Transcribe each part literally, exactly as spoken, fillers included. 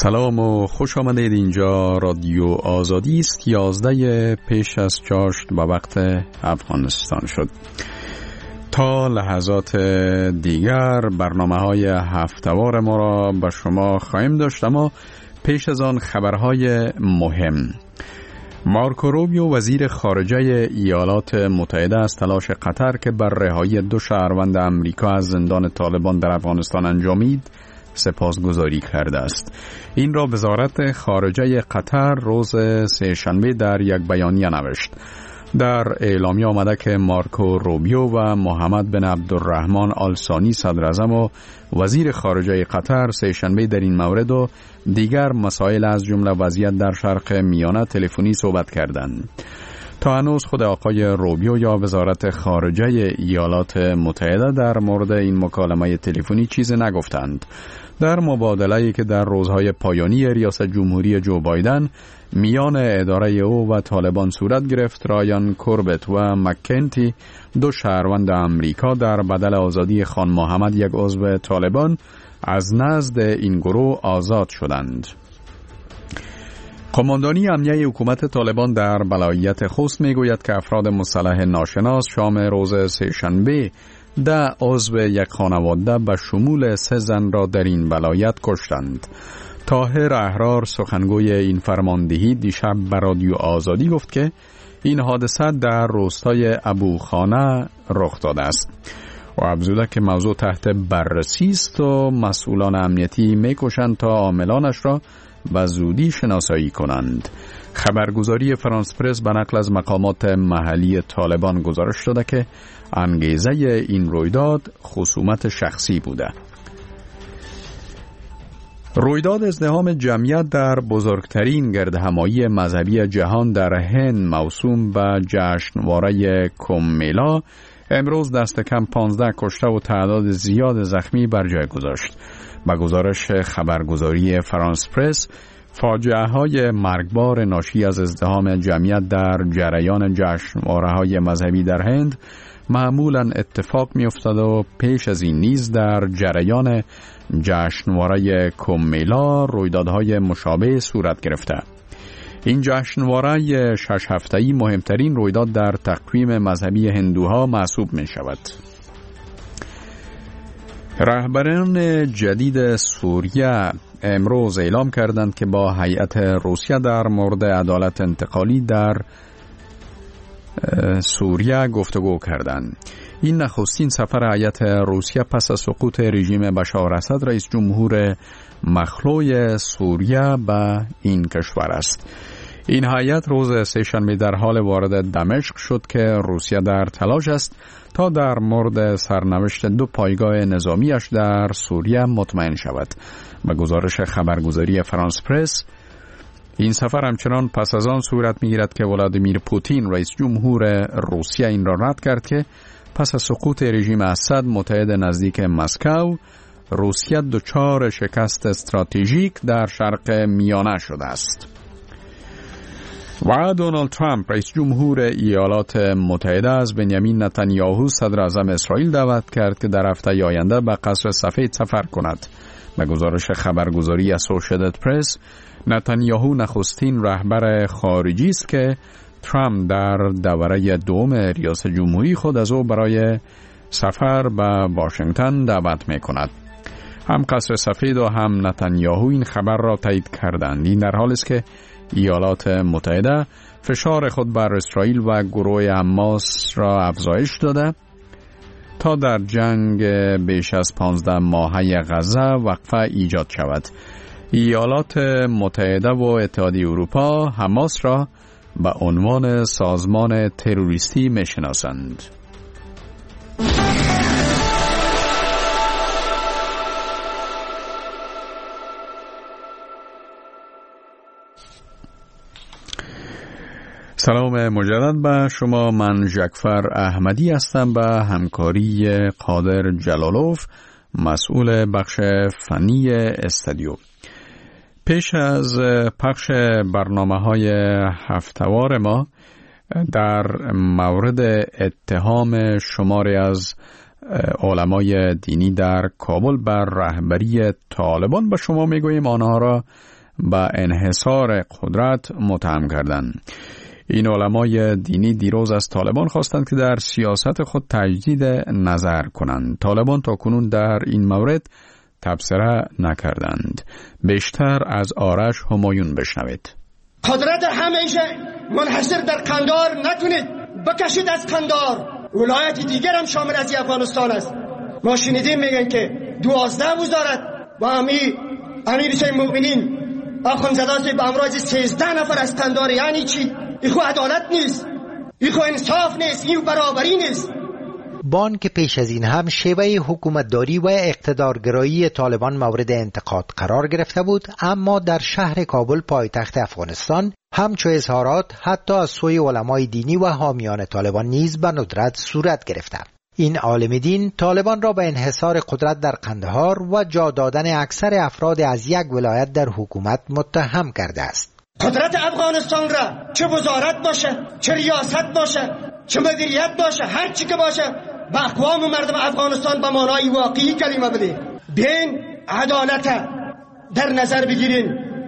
سلام و خوش آمدید. اینجا رادیو آزادی است. یازده پیش از چاشت به وقت افغانستان شد. تا لحظات دیگر برنامه های هفته‌وار ما را به شما خواهیم داشت، اما پیش از آن خبرهای مهم. مارکو روبیو وزیر خارجه ایالات متحده از تلاش قطر که بر رهایی دو شهروند امریکا از زندان طالبان در افغانستان انجامید سپاسگزاری کرده است. این را وزارت خارجه قطر روز سه‌شنبه در یک بیانیه نوشت. در اعلامیه آمده که مارکو روبیو و محمد بن عبدالرحمن آل ثانی صدر اعظم و وزیر خارجه قطر سه‌شنبه در این مورد و دیگر مسائل از جمله وضعیت در شرق میانه تلفنی صحبت کردند. تا هنوز خود آقای روبیو یا وزارت خارجه ایالات متحده در مورد این مکالمه تلفنی چیز نگفتند. در مبادله‌ای که در روزهای پایانی ریاست جمهوری جو بایدن میان اداره او و طالبان صورت گرفت، رایان کوربت و مکنتی دو شهروند امریکا در بدل آزادی خان محمد یک عضو طالبان از نزد این گروه آزاد شدند. قماندانی امنیه حکومت طالبان در ولایت خوست میگوید که افراد مسلح ناشناس شام روز سه‌شنبه ده عضو یک خانواده به شمول سه زن را در این ولایت کشتند. طاهر احرار سخنگوی این فرماندهی دیشب به رادیو آزادی گفت که این حادثه در روستای ابوخانه رخ داده است و افزوده که موضوع تحت بررسی است و مسئولان امنیتی میکوشند تا عاملانش را به زودی شناسایی کنند. خبرگزاری فرانس پرس به نقل از مقامات محلی طالبان گزارش داده که انگیزه این رویداد خصومت شخصی بوده. رویداد ازدحام جمعیت در بزرگترین گردهمایی مذهبی جهان در هند موسوم به جشنواره کمبھ امروز دست کم پانزده کشته و تعداد زیاد زخمی بر جای گذاشت. با گزارش خبرگزاری فرانس پرس، فاجعه های مرگبار ناشی از ازدحام جمعیت در جریان جشنواره های مذهبی در هند معمولاً اتفاق می افتاد و پیش از این نیز در جریان جشنواره کمبھ رویدادهای مشابه صورت گرفته. این جشنواره شش هفته‌ای مهمترین رویداد در تقویم مذهبی هندوها محسوب می شود. رهبران جدید سوریه امروز اعلام کردند که با هیئت روسیه در مورد عدالت انتقالی در سوریه گفتگو کردند. این نخستین سفر هیئت روسیه پس از سقوط رژیم بشار اسد رئیس جمهور مخلوع سوریه به این کشور است. این هیئت روز سه‌شنبه در حال وارد دمشق شد که روسیه در تلاش است تا در مورد سرنوشت دو پایگاه نظامیش در سوریه مطمئن شود. به گزارش خبرگزاری فرانس پرس، این سفر همچنان پس از آن صورت می‌گیرد که ولادیمیر پوتین رئیس جمهور روسیه این را رد کرد که پس از سقوط رژیم اسد متحد نزدیک مسکو، روسیه دچار شکست استراتژیک در شرق میانه شده است. و دونالد ترامپ رئیس جمهور ایالات متحده از بنیامین نتانیاهو صدر اعظم اسرائیل دعوت کرد که در هفته آینده به قصر سفید سفر کند. به گزارش خبرگزاری اسوشییتد پرس، نتانیاهو نخستین رهبر خارجی است که ترامپ در دوره دوم ریاست جمهوری خود از او برای سفر به واشنگتن دعوت می کند. هم قصر سفید و هم نتانیاهو این خبر را تایید کردند. این در حالی است که ایالات متحده فشار خود بر اسرائیل و گروه حماس را افزایش داده تا در جنگ بیش از پانزده ماهه غزه وقفه ایجاد شود. ایالات متحده و اتحادیه اروپا حماس را به عنوان سازمان تروریستی می‌شناسند. سلام مجدد به شما. من جعفر احمدی هستم به همکاری قادر جلالوف، مسئول بخش فنی استودیو. پیش از پخش برنامه‌های هفته‌وار ما در مورد اتهام شماری از علمای دینی در کابل بر رهبری طالبان به شما میگوییم آنها را به انحصار قدرت متهم کردند. این علمای دینی دیروز از طالبان خواستند که در سیاست خود تجدید نظر کنند. طالبان تا کنون در این مورد تبصره نکردند. بیشتر از آرش همایون بشنوید. قدرت همیشه منحصر در قندار نتونید بکشید از قندار. ولایت دیگر هم شامل از افغانستان است. ما شنیدیم میگن که دوازده وزارت و امی امیر شیخ المؤمنین آخوندزاده به امراض سیزده نفر از قندار. یعنی چی؟ این خو عدالت نیست، این خو انصاف نیست، این برابری نیست. بان که پیش از این هم شیوه حکومتداری و اقتدارگرایی طالبان مورد انتقاد قرار گرفته بود، اما در شهر کابل پایتخت افغانستان همچو اظهارات حتی از سوی علمای دینی و حامیان طالبان نیز به ندرت صورت گرفته. این عالم دین طالبان را به انحصار قدرت در قندهار و جا دادن اکثر افراد از یک ولایت در حکومت متهم کرده است. قدرت افغانستان را چه وزارت باشه، چه ریاست باشه، چه مدیریت باشه، هر چی که باشه به اقوام مردم افغانستان به معنای واقعی کلمه بده. بین عدالت در نظر بگیرین،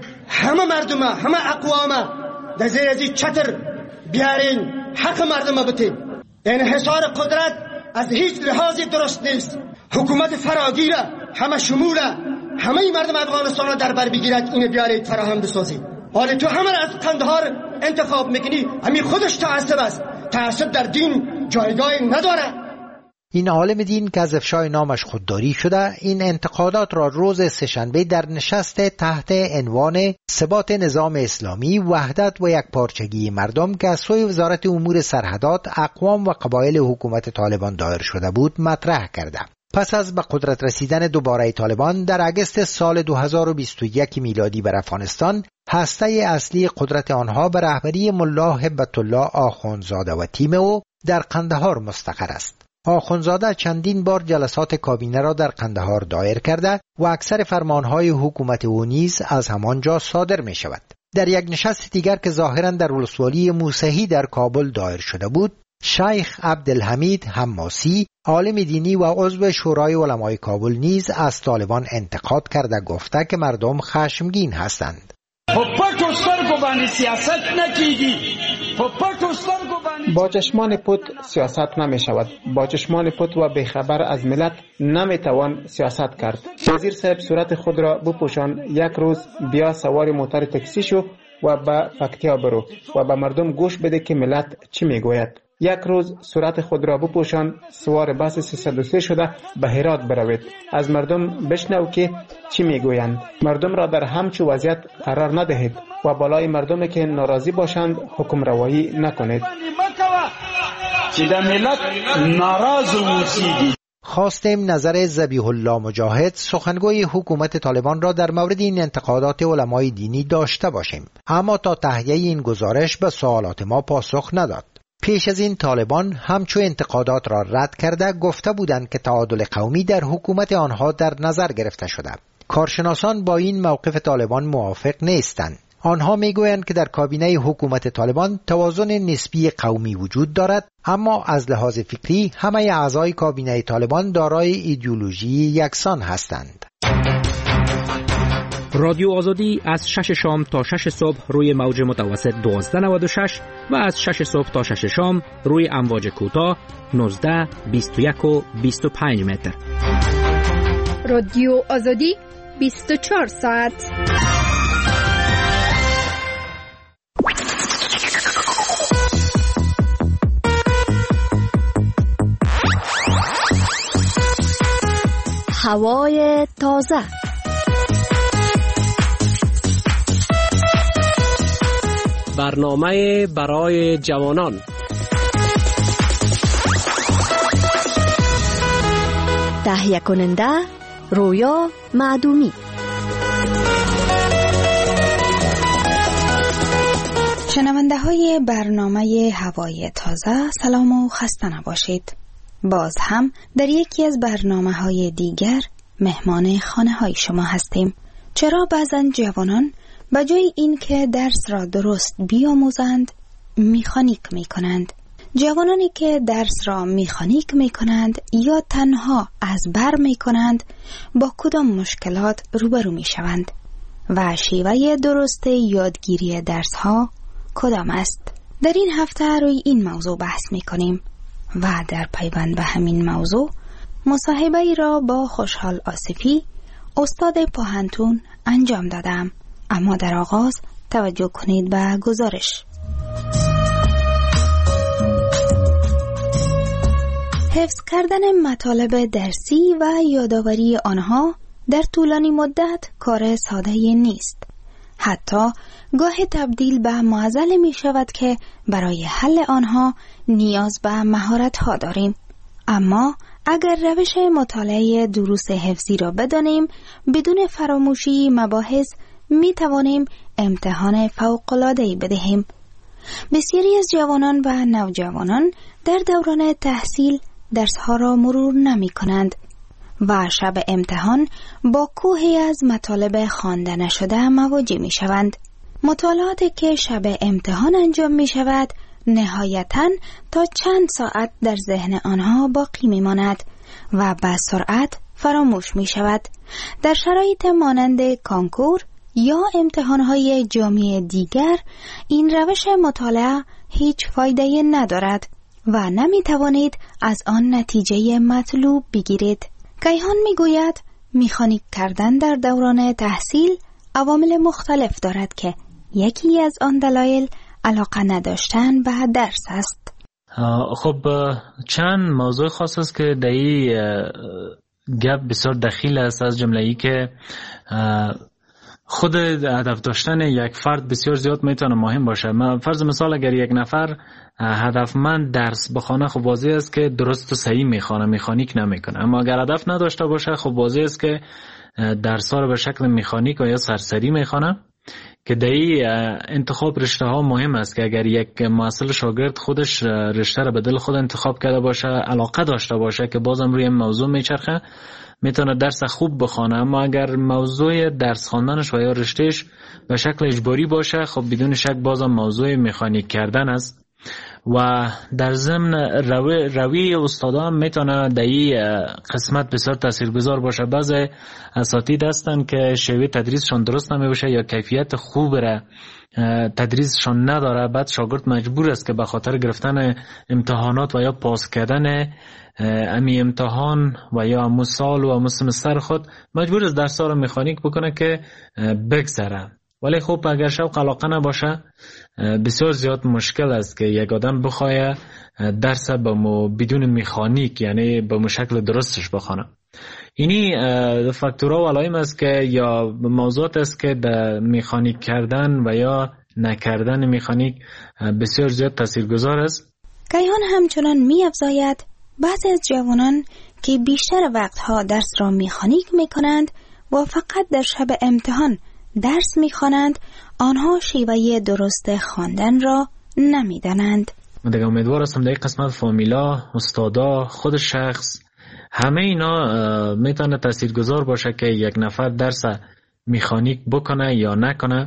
همه مردم همه اقوام در زیر از چتر بیارین، حق مردم بتین. انحصار قدرت از هیچ لحاظی درست نیست. حکومت فراگیره همه شموله همه مردم افغانستان را در بر بگیرد، اینو بیارید فراهم بسازید. حالا تو همه از قندهار انتخاب میکنی، همین خودش تعصب است. تعصب در دین جایگاهی نداره. این عالم دین که از افشای نامش خودداری شده، این انتقادات را روز سه‌شنبه در نشست تحت عنوان ثبات نظام اسلامی، وحدت و یکپارچگی مردم که از سوی وزارت امور سرحدات، اقوام و قبایل حکومت طالبان دایر شده بود مطرح کرده. پس از به قدرت رسیدن دوباره طالبان در اگست سال دو هزار و بیست و یک میلادی بر افغانستان، هسته اصلی قدرت آنها به رهبری ملا هبت الله آخوندزاده و تیم او در قندهار مستقر است. آخوندزاده چندین بار جلسات کابینه را در قندهار دایر کرده و اکثر فرمانهای حکومت او نیز از همانجا صادر می شود. در یک نشست دیگر که ظاهراً در ولسوالی موسهی در کابل دایر شده بود، شیخ عبدالحمید حماسی، عالم دینی و عضو شورای علمای کابل نیز از طالبان انتقاد کرده گفته که مردم خشمگین هستند. با چشمان پت سیاست نمی شود. با چشمان پت و بیخبر از ملت نمی توان سیاست کرد. وزیر صاحب صورت خود را بپوشان، یک روز بیا سوار موتر تاکسی شو و به فکتیا برو و به مردم گوش بده که ملت چی می گوید. یک روز صورت خود را بپوشان، سوار بس سیصد و سه شده به هرات بروید. از مردم بشنو که چی میگویند. مردم را در همچو وضعیت قرار ندهید و بالای مردم که ناراضی باشند حکم روایی نکنید. چې د ملت ناراض اوسیږي. خواستیم نظر ذبیح الله مجاهد، سخنگوی حکومت طالبان را در مورد این انتقادات علمای دینی داشته باشیم، اما تا تهیه این گزارش به سوالات ما پاسخ نداد. پیش از این طالبان همچو انتقادات را رد کرده گفته بودند که تعادل قومی در حکومت آنها در نظر گرفته شده. کارشناسان با این موقف طالبان موافق نیستند. آنها میگویند که در کابینه حکومت طالبان توازن نسبی قومی وجود دارد، اما از لحاظ فکری همه اعضای کابینه طالبان دارای ایدئولوژی یکسان هستند. رادیو آزادی از شش شام تا شش صبح روی موج متوسط دوازده نود و شش و از شش صبح تا شش شام روی امواج کوتاه نوزده، بیست و یک و بیست و پنج متر. رادیو آزادی بیست و چهار ساعت. هوای تازه. برنامه برای جوانان. تهیه کننده رویا معدومی. شنونده های برنامه هوای تازه، سلام و خسته نباشید. باز هم در یکی از برنامه های دیگر مهمان خانه های شما هستیم. چرا بعضن جوانان به جای این که درس را درست بیاموزند میخانیک میکنند؟ جوانانی که درس را مکانیک می کنند یا تنها از بر می کنند با کدام مشکلات روبرو می شوند و شیوه درست یادگیری درس ها کدام است؟ در این هفته روی این موضوع بحث می کنیم و در پیوند به همین موضوع مصاحبه ای را با خوشحال آصفی استاد پوهنتون انجام دادم. اما در آغاز توجه کنید به گزارش. حفظ کردن مطالب درسی و یادآوری آنها در طولانی مدت کار ساده نیست. حتی گاه تبدیل به معضل می شود که برای حل آنها نیاز به مهارت ها داریم. اما اگر روش مطالعه دروس حفظی را بدانیم، بدون فراموشی مباحث می توانیم امتحان فوق‌العاده‌ای بدهیم. بسیاری از جوانان و نوجوانان در دوران تحصیل درسها را مرور نمی کنند و شب امتحان با کوهی از مطالب خوانده نشده مواجه می شوند. مطالعاتی که شب امتحان انجام می شود نهایتاً تا چند ساعت در ذهن آنها باقی می ماند و به سرعت فراموش می شود. در شرایط مانند کانکور یا امتحانهای جامعه دیگر این روش مطالعه هیچ فایده ندارد و نمی توانید از آن نتیجه مطلوب بگیرید. کیهان می گوید مکانیک کردن در دوران تحصیل عوامل مختلف دارد که یکی از آن دلایل علاقه نداشتن به درس است. خب چند موضوع خاص است که در این گپ بسیار دخیل است، از جمله ای که خود هدف داشتن یک فرد بسیار زیاد میتونه مهم باشه. فرض مثال اگر یک نفر هدفمند درس بخونه، خب واضح است که درست و صحیح میخونه، مکانیک نمیکنه. اما اگر هدف نداشته باشه، خب واضح است که درس ها رو به شکل مکانیک و یا سرسری میخونه، که در این انتخاب رشته ها مهم است که اگر یک محصل شاگرد خودش رشته رو به دل خود انتخاب کرده باشه، علاقه داشته باشه که بازم روی موضوع میچرخه، میتونه درس خوب بخونه. اما اگر موضوع درس خواندنش و یا رشتهش به شکل اجباری باشه، خب بدون شک بازم موضوع مکانیک کردن است. و در ضمن روی, روی استادان میتونه در این قسمت بسیار تاثیرگذار باشه. بعضی اساتید هستن که شیوه تدریسشون درست نمیشه یا کیفیت خوب را تدریسشون نداره، بعد شاگرد مجبور است که به خاطر گرفتن امتحانات و یا پاس کردن امی امتحان و یا امو سال و امو سمستر خود مجبور است درس ها رو مکانیک بکنه که بگذره. ولی خب اگر شوق علاقه نباشه، بسیار زیاد مشکل است که یک آدم بخواه درس بدون مکانیک، یعنی به شکل درستش بخونه. اینی فاکتورها و علائم است که یا موضوعات است که در مکانیک کردن و یا نکردن مکانیک بسیار زیاد تاثیرگذار است. کیهان همچنان می افزاید بعضی از جوانان که بیشتر وقتها درس را مکانیک می کنند و فقط در شب امتحان درس می خوانند، آنها شیوه درست خواندن را نمی دانند. من دیگه امیدوار هستم در این قسمت فامیلا، استادا، خود شخص، همه اینا میتونه تاثیرگذار باشه که یک نفر درس مکانیک بکنه یا نکنه.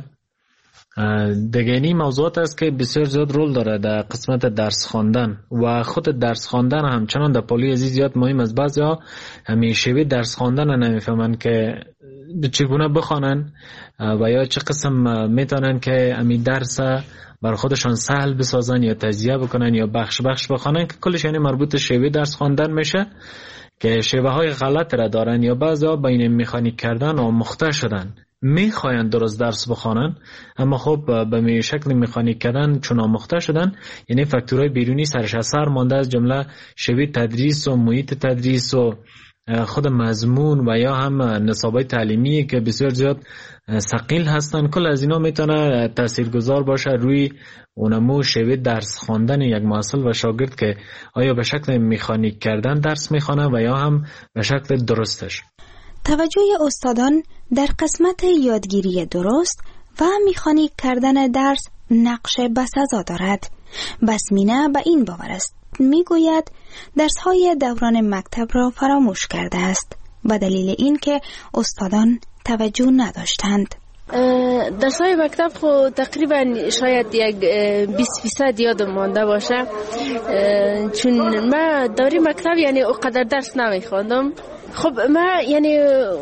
دیگه اینی موضوعات است که بسیار زیاد رول داره در قسمت درس خواندن و خود درس خواندن همچنان در پالی عزیز زیاد مهم است. بعضیا همین شیوه درس خواندن نمیفهمن که چگونه بخوانن و یا چه قسم میتونن که همین درس بر خودشان سهل بسازن یا تجزیه بکنن یا بخش بخش بخوانن، که کلش یعنی مربوط شیوه درس خواندن میشه که شیوه های غلط را دارن. یا بعضیا بین مکانیک کردن و مخته شدن، میخواین درست درس بخوانن اما خب به شکل مکانیک کردن چون آموخته شدن، یعنی فاکتورهای بیرونی سرش اثر مانده، از جمله شیوه تدریس و محیط تدریس و خود مضمون و یا هم نصابای تعلیمی که بسیار زیاد ثقیل هستن. کل از اینا میتونه تاثیرگذار باشه روی اونمو شیوه درس خواندن یک محصل و شاگرد که آیا به شکل مکانیک کردن درس میخوانه و یا هم به شکل درستش. توجه استادان در قسمت یادگیری درست و مکانیک کردن درس نقش بسزا دارد. بسمینه به این باور است، میگوید درس‌های دوران مکتب را فراموش کرده است به دلیل اینکه استادان توجه نداشتند. درسای مکتب خو تقریبا شاید یک بیست فیصد یادم مانده باشه، چون من دوره مکتب یعنی اونقدر درس نمیخواندم. خب من یعنی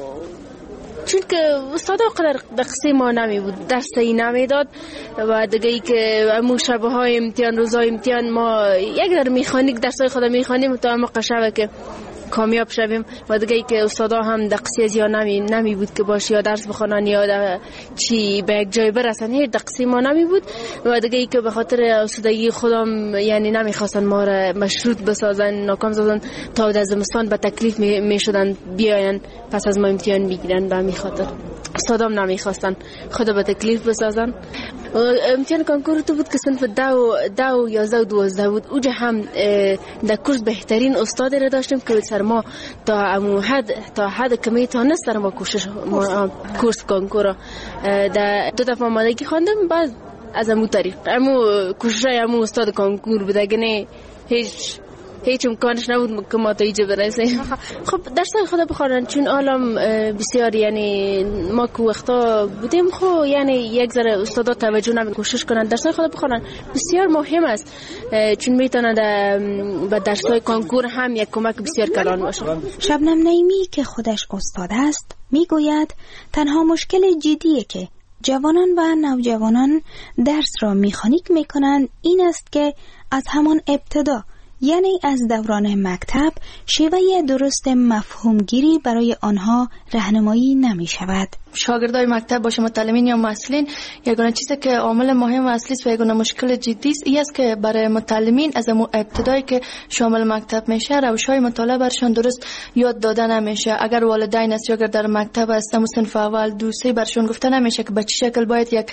چون که استاد اونقدر دقیقی ما نمی بود، درسی نمی داد و دیگه ای که امو شبه های امتحان روزای امتحان ما یک در میخانیک درسای خود میخوانیم تا ما قشبه که کامیاب شویم و دیگه ای که استادا هم دقیقی از یا نمی نمی بود که باشه یا درس بخونن یا چی به یک جای برسن، هیچ دقیقی ما نمی بود و دیگه ای که به خاطر استادگی خودم یعنی نمیخواستن ما را مشروط بسازن، ناکام سازن تا در زمستان به تکلیف می, می شدن بیاین پس از ما امتحان میگیرن. به همین خاطر استادام نمیخواستن خود به تکلیف بسازن. امتحان کنکور تو بود که صنف دو دو یازده و دوازده بود. اوجا هم در کورس بهترین استاد را داشتیم که سر ما تا امو حد تا حد که میتونست سر ما کوشش ما کورس کنکور در دو دفعه آمادگی خواندم. بعد از امو طریق امو کوشش امو استاد کنکور بوده که نه هیچ هیچ امکانش نبود که ما تا اینجا برسیم. خب درسای خدا بخونن چون عالم بسیار یعنی ما که وقتا بودیم خب یعنی یک ذره استادا توجه نمی کوشش کنن درسای خدا بخونن بسیار مهم است، چون میتونه به درسای کنکور هم یک کمک بسیار کلان باشه. شبنم نعیمی که خودش استاد است میگوید تنها مشکل جدیه که جوانان و نوجوانان درس را میخانیک میکنن این است که از همان ابتدا یعنی از دوران مکتب شیوه درست مفهومگیری برای آنها راهنمایی نمی شود. شاگردای مکتب باشه متعلمین یا مسئولین یگانه چیزی که عامل مهم و اصلی است و یگانه مشکل جدی است این است که برای متعلمین از ابتدایی که شامل مکتب میشه روش‌های مطالعه برشان درست یاد داده نمیشه. اگر والدین است یا اگر در مکتب است و صنف اول دو سه برشان گفته نمیشه که به چه شکل باید یک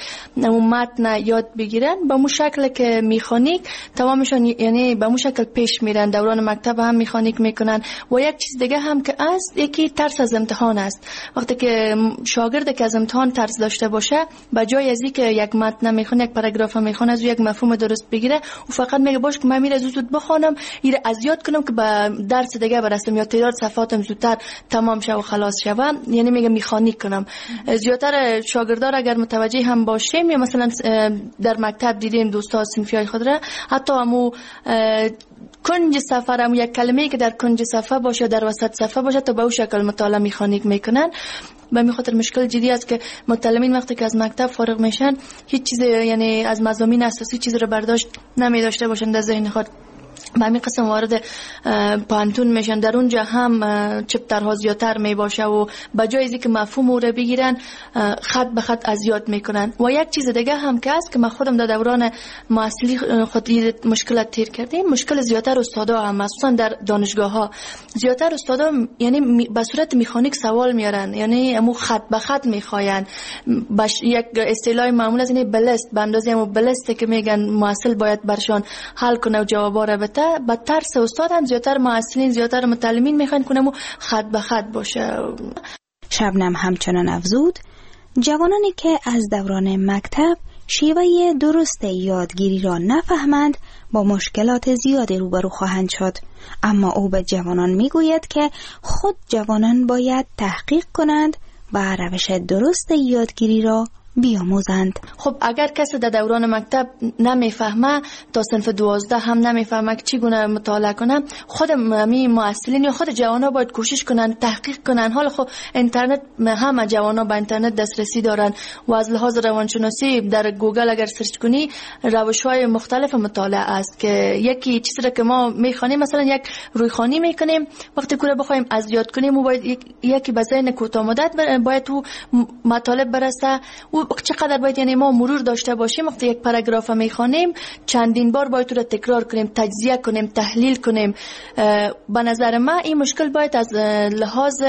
متن یاد بگیرن، به مو شکل که میخانیک تمامشون یعنی به مو شکل پیش میرن. دوران مکتب هم میخانیک میکنن. و یک چیز دیگه هم که است یکی ترس از امتحان است. وقتی که شاگرد که از امتحان ترس داشته باشه به جای از اینکه یک متن میخونه یک پاراگراف میخونه از یک مفهوم درست بگیره و فقط میگه باش که من میره زود بخونم ایره از یاد کنم که به درس دیگه برسم یا تعداد صفحاتم زودتر تمام شه و خلاص شه، یعنی میگه میخانیک کنم. زیاتر شاگردان اگر متوجه هم باشیم یا مثلا در مکتب دیدیم دوستا صنفیای خود را حتی همو کنج صفحه هم یک کلمه‌ای که در کنج صفحه باشه در وسط صفحه باشه تا به اون شکل مطالعه میخانیک میکنن. به می خاطر مشکل جدی است که متعلمین وقتی که از مکتب فارغ میشن هیچ چیز یعنی از مضامین اساسی چیز رو برداشت نمی داشته باشن در ذهن خود. به همین قسم وارد پانتون میشن، در اونجا هم چپترها زیادتر می باشه و به جای اینکه مفهوم او رو بگیرن خط به خط از یاد میکنن. و یک چیز دیگه هم که است که من خودم در دوران محصلی خود مشکلات تیر کردیم، مشکل زیادتر استادا هم مخصوصا در دانشگاه ها زیادتر استادا یعنی به صورت مکانیک سوال میارن، یعنی امو خط به خط میخواین. باش یک اصطلاح معمول از این بلست به اندازه امو بلست که میگن محصل باید برشان حل کنه و جوابا رو بده. با ترس استاد هم زیادتر محصلین زیادتر متعلمین میخوان کنه و خط به خط باشه. شبنم همچنان افزود جوانانی که از دوران مکتب شیوه درست یادگیری را نفهمند با مشکلات زیادی روبرو خواهند شد. اما او به جوانان میگوید که خود جوانان باید تحقیق کنند و روش درست یادگیری را بیاموزند. خب اگر کسی در دوران مکتب نمیفهمه تا صنف دوازده هم نمیفهمه که چگونه مطالعه کنه، خود می معلمین یا خود جوانا باید کوشش کنن تحقیق کنن. حالا خب اینترنت همه جوانا به اینترنت دسترسی دارن و از لحاظ روانشناسی در گوگل اگر سرچ کنی روش‌های مختلف مطالعه است که یکی چیزی که ما میخوانیم مثلا یک رویخوانی میکنیم وقتی کوره بخوایم از یاد کنیم و باید یکی به ذهن کوتاه مدت باید تو مطالب برسه و چقدر باید یعنی ما مرور داشته باشیم. وقتی یک پاراگراف میخوانیم چندین بار باید تو رو تکرار کنیم، تجزیه کنیم، تحلیل کنیم. به نظر من این مشکل باید از لحاظ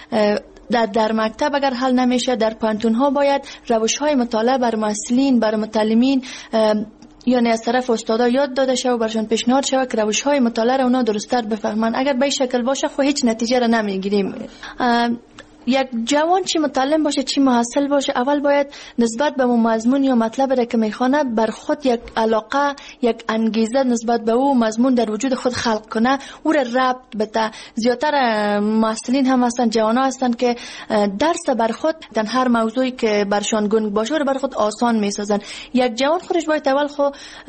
در, در مکتب اگر حل نمیشه در پانتون ها باید روش های مطالعه بر محصلین بر متعلمین یعنی از طرف استادا یاد داده شه و برشان پیشنهاد شه که روش های مطالعه را اونا درست‌تر بفهمن. اگر به این شکل باشه خب هیچ نتیجه را نمیگیریم. یک جوان چی متعلم باشه چی محصل باشه، اول باید نسبت به مضمون یا مطلب را که میخونه بر خود یک علاقه، یک انگیزه نسبت به او مضمون در وجود خود خلق کنه، او را ربط بده. زیادتر محصلین هم هستن، جوان ها هستن که درس بر خود در هر موضوعی که برشان گنگ باشه رو بر خود آسان میسازن. یک جوان خودش باید اول خو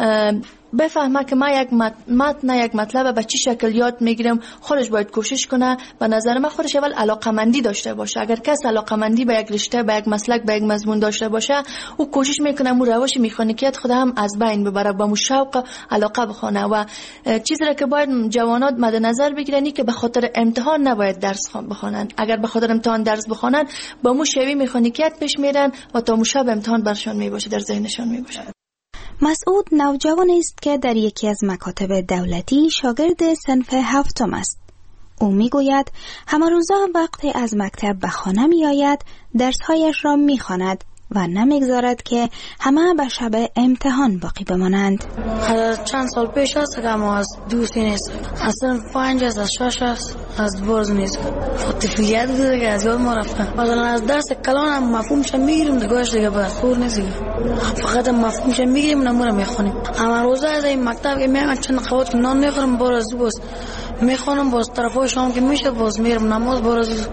بفهمه که ما یک متن یک مطلب به چی شکل یاد میگیرم، خودش باید کوشش کنه. به نظر من خودش اول علاقمندی داشته باشه. اگر کس علاقمندی به یک رشته، به یک مسلک، به یک مضمون داشته باشه، او کوشش میکنه مو روش میخانیکیت خود هم از بین ببره، با مو شوق علاقه بخونه. و چیزی را که باید جوانات مد نظر بگیرن که به خاطر امتحان نباید درس بخونن. اگر به خاطر امتحان درس بخونن با مو شوی میخانیکیت پیش میرن و تا مو شب امتحان برشان میباشه، در ذهنشان میباشه. مسعود نوجوانی است که در یکی از مکاتب دولتی شاگرد صنف هفتم است. او میگوید همه روزا وقتی از مکتب به خانه می آید درسهایش را می خواند و نمیگذارد که همه به شب امتحان باقی بمانند. چند سال پیش است که ما از دوستی نیست، از صنف پنج است، از شش است، از برز نیست. طفلیت بوده که از یاد ما رفته. مثلا از درس کلان هم مفهومش میگیریم، دیگهش دیگه بس خور نیست، فقط مفهومش میگیریم نمونه میخونیم. اما روزا از این مکتب که میام چند قوت نان میخورم، باز باز میخونم، باز طرفای شام که میشه باز میرم نماز، باز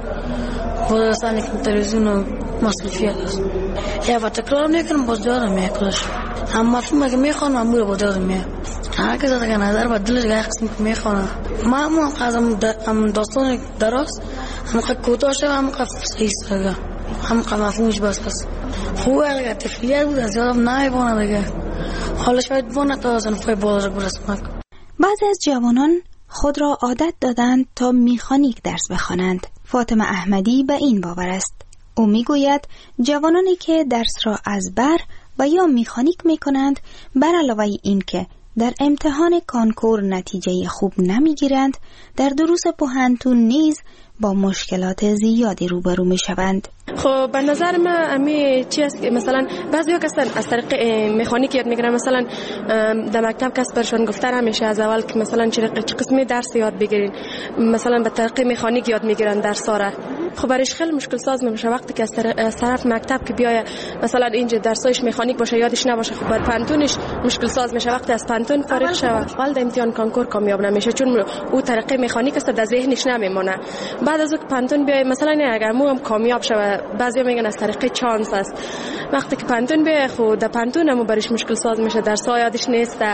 باز سانی که تلویزیون و مصرفیات است. یا و تکرار میکنم باز یادم میاد. اما مفهوم که میخونم امور باز یادم میاد. هر کس از نظر با دلش گاهی قسم که میخونم. ما هم قضام داستان دراست، هم که کوتاه شد، هم که صحیح شد، هم که مفهومش بس بس. خوبه اگر طفلیت بود از یادم نمیمونه دیگه. حالا شاید بونه تا صنفای بالا برسم. بعضی از جوانان خود را عادت دادند تا میخانیک درس بخوانند. فاطمه احمدی به این باور است. او میگوید جوانانی که درس را از بر و یا میخانیک میکنند، بر علاوه این که در امتحان کانکور نتیجه خوب نمیگیرند، در دروس پوهنتون نیز با مشکلات زیادی روبرو می شوند. خب به نظر من امی چی است که مثلا بعضی ها کسان از طریق مکانیک یاد میگیرن، مثلا در مکتب کس برشون گفته همیشه از اول که مثلا چه قسمی درس یاد بگیرین، مثلا به طریق مکانیک یاد میگیرن درس ها. خب برایش خیلی مشکل ساز میشه وقتی که از طرف مکتب که بیای مثلا اینجا درسایش مکانیک باشه یادش نباشه. خب بر پانتونش مشکل ساز میشه وقتی از پانتون فارغ شه، اول در امتحان کانکور کامیاب نمیشه چون او طریق مکانیک است در ذهنش نمیمونه. بعد از اون پانتون بیای مثلا اگر مو هم کامیاب شه، بعضی میگن از طریق چانس است. وقتی که پانتون بیای خود در پانتون هم برایش مشکل ساز میشه، درس‌ها یادش نیست.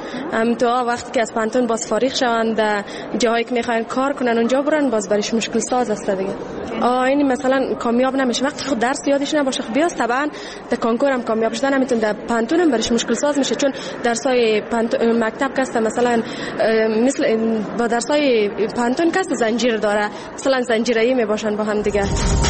ام تو وقتی که از پانتون باز فارغ شوند جایی که میخواین کار کنن اونجا برن، باز برایش مشکل ساز است دیگه. آ این مثلا کامیاب نمیشه وقتی خود درس یادش نباشه. خب بیاست طبعا در کانکور هم کامیاب شدن نمیتونه، در پانتون هم برایش مشکل ساز میشه چون درسای مکتب کسته مثلا مثل با درسای پانتون کسته زنجیر داره، مثلا زنجیره‌ای میباشن با هم دیگه.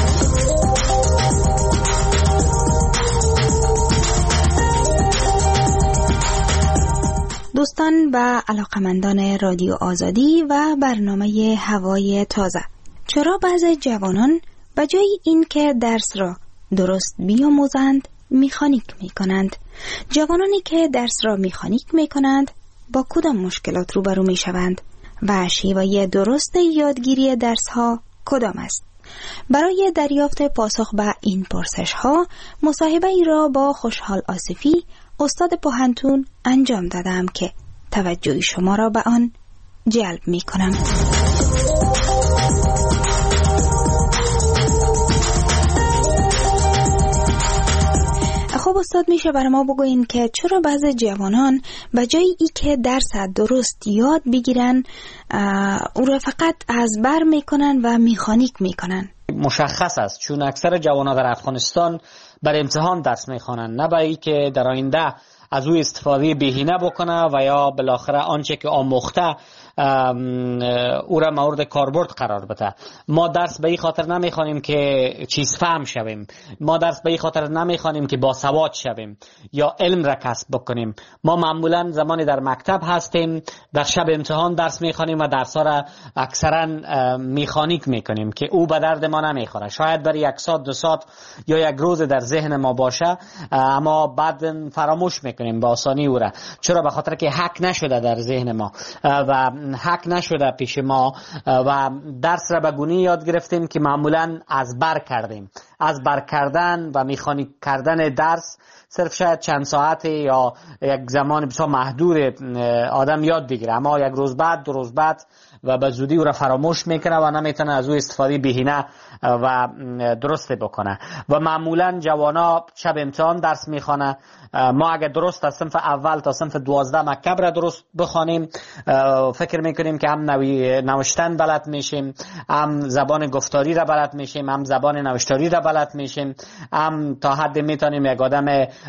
دوستان و علاقمندان رادیو آزادی و برنامه هوای تازه، چرا بعضی جوانان به جای این که درس را درست بیاموزند میخانیک میکنند؟ جوانانی که درس را میخانیک میکنند با کدام مشکلات روبرو میشوند و شیوه درست یادگیری درس ها کدام است؟ برای دریافت پاسخ به این پرسش ها مصاحبه ای را با خوشحال آصفی استاد پوهنتون انجام دادم که توجه شما را به آن جلب می کنم. خب استاد میشه برای ما بگوین که چرا بعضی جوانان به جای ای که درس درست یاد بگیرن او را فقط از بر میکنن و میخانیک میکنن؟ مشخص است چون اکثر جوانان در افغانستان بر امتحان درس میخوانند، نه برای که در آینده از او استفاده بهینه بکنه و یا بالاخره آنچه که آموخته او را مورد کاربرد قرار بده. ما درس به این خاطر نمیخوانیم که چیز فهم شویم، ما درس به این خاطر نمیخوانیم که باسواد شویم یا علم را کسب بکنیم. ما معمولا زمانی در مکتب هستیم در شب امتحان درس میخوانیم و درس ها را اکثرا میخانیک میکنیم که او به درد ما نمیخوره. شاید برای یک ساعت دو ساعت یا یک روز در ذهن ما باشه اما بعد فراموش میکنیم با آسانی او را. چرا؟ به خاطر که حک نشده در ذهن ما و حک نشده پیش ما و درس را به گونه یاد گرفتیم که معمولا از بر کردیم. از بر کردن و میخانیک کردن درس صرف شاید چند ساعت یا یک زمان بسیار محدود آدم یاد بگیره، اما یک روز بعد دو روز بعد و به زودی او را فراموش میکنه و نمیتونه از او استفاده بهینه و درسته بکنه. و معمولا جوانا شب امتحان درس میخوانه. ما اگر درست از صنف اول تا صنف دوازده مکتب را درست بخوانیم فکر میکنیم که هم نوی نوشتن بلد میشیم، هم زبان گفتاری را بلد میشیم، هم زبان نوشتاری را بلد میشیم، هم تا حد میتونیم یک آدم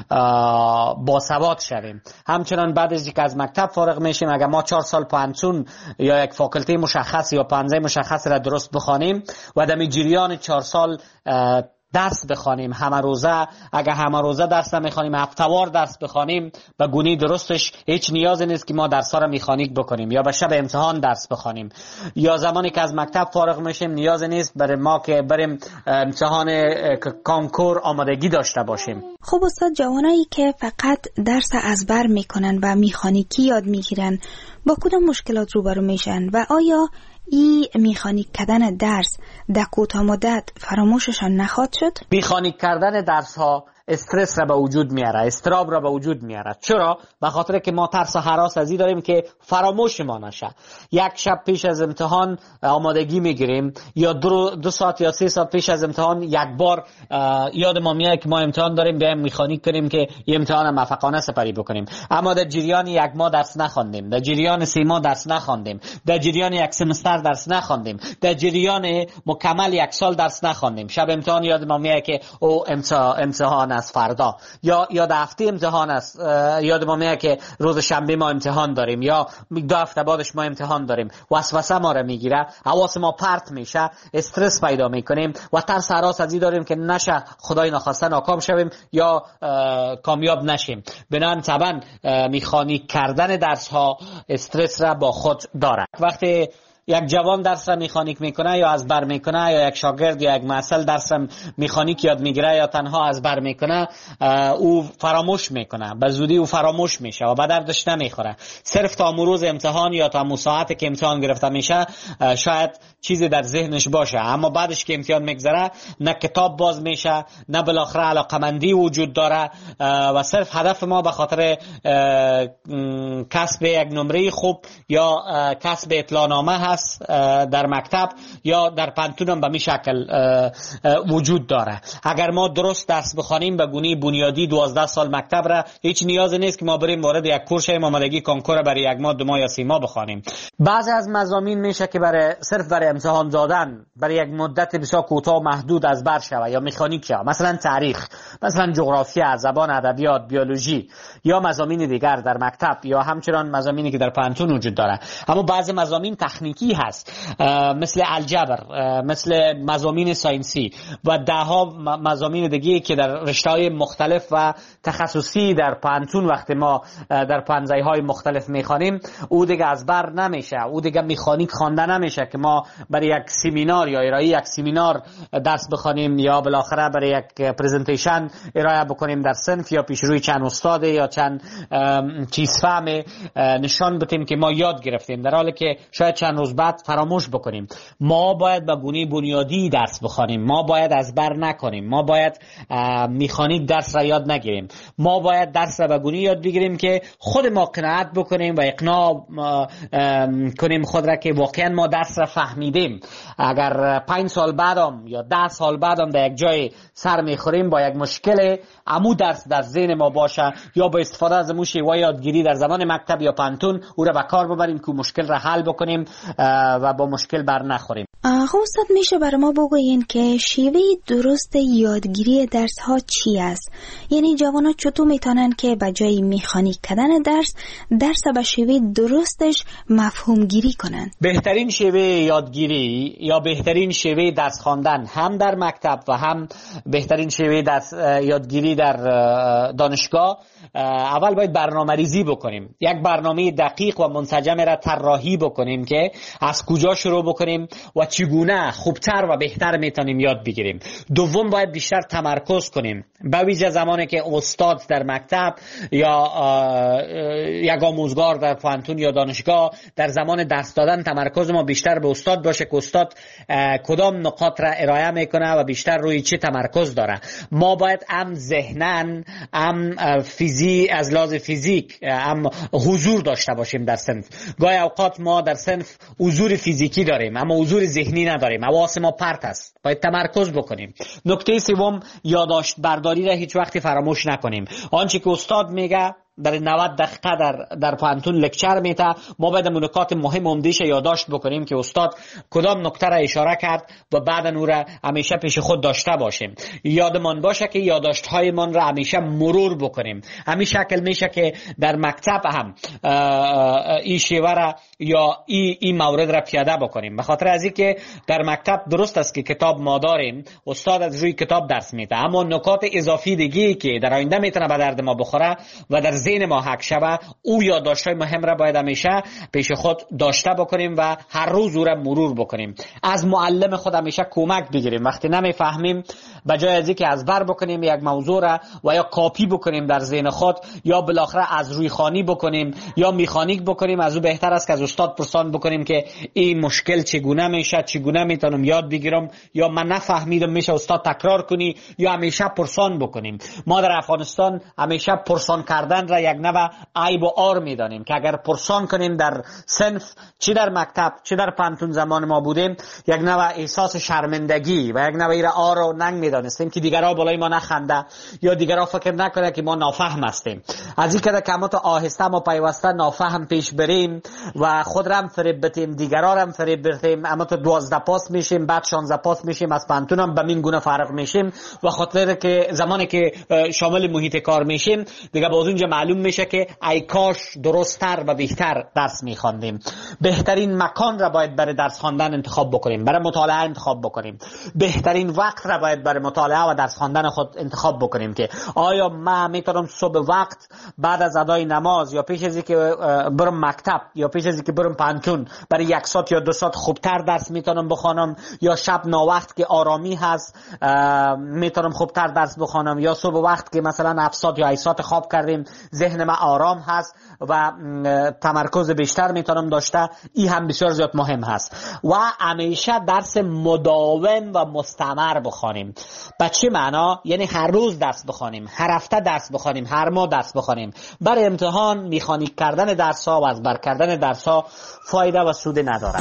باسواد شویم. همچنان بعد از اینکه از مکتب فارغ میشیم اگر ما چهار سال پانسون یا یک فاکولته مشخص یا پانزه مشخص را درست بخوانیم و در جریان چهار سال درس بخوانیم همه روزه، اگر همه روزه درس نمیخوانیم هفته‌وار درس بخوانیم به گونه درستش هیچ نیازی نیست که ما درس‌ها را مکانیک بکنیم یا به شب امتحان درس بخوانیم. یا زمانی که از مکتب فارغ میشیم نیازی نیست برای ما که بریم امتحان کنکور آمادگی داشته باشیم. خب استاد، جوانایی که فقط درس ازبر میکنن و مکانیکی یاد میگیرن با کدام مشکلات روبرو میشن و آیا ای میخانیک کردن درس در کوتاه مدت فراموششان نخواهد شد؟ میخانیک کردن درس ها استرس را به وجود میاره، استراب را به وجود میاره. چرا؟ به خاطر که ما ترس و هراس از این داریم که فراموش ما نشه. یک شب پیش از امتحان آمادگی میگیریم یا دو, دو ساعت یا سه ساعت پیش از امتحان یک بار یاد ما میاد که ما امتحان داریم، بیایم میخانیک کنیم که این امتحان موفقانه سپری بکنیم. اما در جریان یک ماه درس نخواندیم، در جریان سه ماه درس نخواندیم، در جریان یک سمستر درس نخواندیم، در جریان مکمل یک سال درس نخواندیم. شب امتحان یاد ما میاد که او امتحان از فردا یا یا در هفته امتحان است، یاد ما میاد که روز شنبه ما امتحان داریم یا دو هفته بعدش ما امتحان داریم. وسوسه ما را میگیره، حواس ما پرت میشه، استرس پیدا میکنیم و ترس هراس از این داریم که نشه خدای نخواسته ناکام شویم یا کامیاب نشیم. بنابراین طبعا میخانیک کردن درس ها استرس را با خود داره. وقتی یک جوان درس را مکانیک میکنه یا از بر میکنه یا یک شاگرد یا یک محصل درس را مکانیک یاد میگیره یا تنها از بر میکنه، او فراموش میکنه، به زودی او فراموش میشه و به دردش نمیخوره. صرف تا روز امتحان یا تا ساعتی که امتحان گرفته میشه شاید چیزی در ذهنش باشه، اما بعدش که امتحان میگذره نه کتاب باز میشه نه بالاخره علاقمندی وجود داره و صرف هدف ما به خاطر کسب یک نمره خوب یا کسب اطلاعنامه در مکتب یا در پانتون هم به می شکل وجود داره. اگر ما درست درس بخوانیم به گونه بنیادی دوازده سال مکتب را هیچ نیازی نیست که ما بریم وارد یک کورس آمادگی کنکور برای یک ماه دو ماه یا سه ماه بخوانیم. بعضی از مضامین میشه که برای صرف برای امتحان دادن برای یک مدت بسیار کوتاه و محدود از بر شود یا مکانیک شود، مثلا تاریخ، مثلا جغرافیا، زبان، ادبیات، بیولوژی یا مضامین دیگر در مکتب یا همچنان مضامینی که در پانتون وجود داره. اما بعضی مضامین تکنیکی هست مثل الجبر، مثل مضامین ساینسی و ده ها مضامین دیگه که در رشته‌های مختلف و تخصصی در پانتون وقتی ما در پانزه‌های مختلف میخوانیم او دیگه از بر نمیشه، او دیگه مکانیک خوانده نمیشه که ما برای یک سمینار یا ارائه یک سمینار درس بخوانیم یا بالاخره برای یک پرزنتیشن ارائه بکنیم در صنف یا پیش روی چند استاد یا چند چیز فهم نشان بدیم که ما یاد گرفتیم، در حالی که شاید چند روز بعد فراموش بکنیم. ما باید به گونه بنیادی درس بخوانیم، ما باید از بر نکنیم، ما باید مکانیک درس را یاد نگیریم، ما باید درس را به گونه یاد بگیریم که خود ما قناعت بکنیم و اقناع کنیم خود را که واقعا ما درس را فهمیدیم. اگر پنج سال بعدم یا ده سال بعدم در یک جای سر میخوریم با یک مشکل عمو درس در ذهن ما باشه یا با استفاده از موشی و یادگیری در زمان مکتب یا پانتون او را به کار ببریم که مشکل را حل بکنیم و با مشکل بر نخوریم. خب استاد، میشه برای ما بگوین که شیوه درست یادگیری درس ها چی است؟ یعنی جوانا چطور میتونن که به جای مکانیک کردن درس درس به شیوه درستش مفهوم گیری کنن؟ بهترین شیوه یادگیری یا بهترین شیوه درس خواندن هم در مکتب و هم بهترین شیوه درس یادگیری در دانشگاه، اول باید برنامه ریزی بکنیم، یک برنامه دقیق و منسجم را طراحی بکنیم که از کجا شروع بکنیم و چگونه خوبتر و بهتر میتونیم یاد بگیریم. دوم باید بیشتر تمرکز کنیم، به ویژه زمانی که استاد در مکتب یا یک آموزگار در پانتون یا دانشگاه در زمان درس دادن تمرکز ما بیشتر به استاد باشه که استاد کدام نقاط را ارائه میکنه و بیشتر روی چی تمرکز داره. ما باید هم ذهنن هم فیزی از لحاظ فیزیک هم حضور داشته باشیم در صنف. گاهی اوقات ما در صنف حضور فیزیکی داریم اما حضور ذهنی نداریم، حواس ما پرت است، باید تمرکز بکنیم. نکته سوم یادداشت برداری را هیچ وقتی فراموش نکنیم. آنچه که استاد میگه در نود دقیقه در در پانتون لکچر میته، ما باید نکات مهم عمده‌اش یادداشت بکنیم که استاد کدام نکته را اشاره کرد و بعد اون را همیشه پیش خود داشته باشیم. یادمان باشه که یادداشت هایمان را همیشه مرور بکنیم. همین شکل میشه که در مکتب هم این شیوه را یا این این مورد را پیاده بکنیم. به خاطر از اینکه در مکتب درست است که کتاب ما داریم، استاد از روی کتاب درس میده، اما نکات اضافی دیگه که در آینده میتونه به درد ما بخوره و در ذهن ما حک شوه، او یادداشت‌های مهم را باید همیشه پیش خود داشته بکنیم و هر روز او را مرور بکنیم. از معلم خود همیشه کمک بگیریم. وقتی نمیفهمیم به جای از اینکه از بر بکنیم یک موضوع را و یا کاپی بکنیم در ذهن خود یا بالاخره از روی خوانی بکنیم یا میخانیک بکنیم، از او بهتر است که از استاد پرسان بکنیم که این مشکل چگونه میشه، چگونه میتونم یاد بگیرم، یا من نفهمیدم میشه استاد تکرار کنی، یا همیشه پرسان بکنیم. ما در افغانستان همیشه پرسان کردن را یک نوع عیب و عار میدانیم که اگر پرسان کنیم در صنف، چی در مکتب چی در پانتون زمان ما بودیم، یک نوع احساس شرمندگی و یک نوع ایره عار و ننگ میدانستیم که دیگرها بالای ما نخنده یا دیگرها فکر نکنه که ما نافهم هستیم. از این که کمات آهسته ما پیوسته نافهم پیش بریم و خود را هم فریب بتیم، دیگرها را هم فریب بتیم، اما تو دوازده پاس میشیم، بعد شانزده پاس میشیم، از پانتون هم به این گونه فرق میشیم و خاطر که زمانی که شامل محیط کار میشیم دیگه باز اونجا معلوم میشه که ای کاش درست‌تر و بهتر درس میخواندیم. بهترین مکان را باید برای درس خواندن انتخاب بکنیم، برای مطالعه انتخاب بکنیم. بهترین وقت را باید برای مطالعه و درس خواندن خود انتخاب بکنیم که آیا من میتونم صبح وقت بعد از ادای نماز یا پیش از اینکه برم مکتب یا پیش از اینکه برم پانتون برای یک ساعت یا دو ساعت خوبتر درس میتونم بخوانم، یا شب ناوقت که آرامی هست میتونم خوبتر درس بخوانم، یا صبح وقت که مثلا هفت ساعت یا هشت ساعت خواب کردیم ذهن من آرام هست و تمرکز بیشتر میتونم داشته. این هم بسیار زیاد مهم هست. و همیشه درس مداوم و مستمر بخوانیم. به چه معنا؟ یعنی هر روز درس بخوانیم، هر هفته درس بخوانیم، هر ماه درس بخوانیم. برای امتحان میخانیک کردن درس ها و از بر کردن درس ها فایده و سود نداره.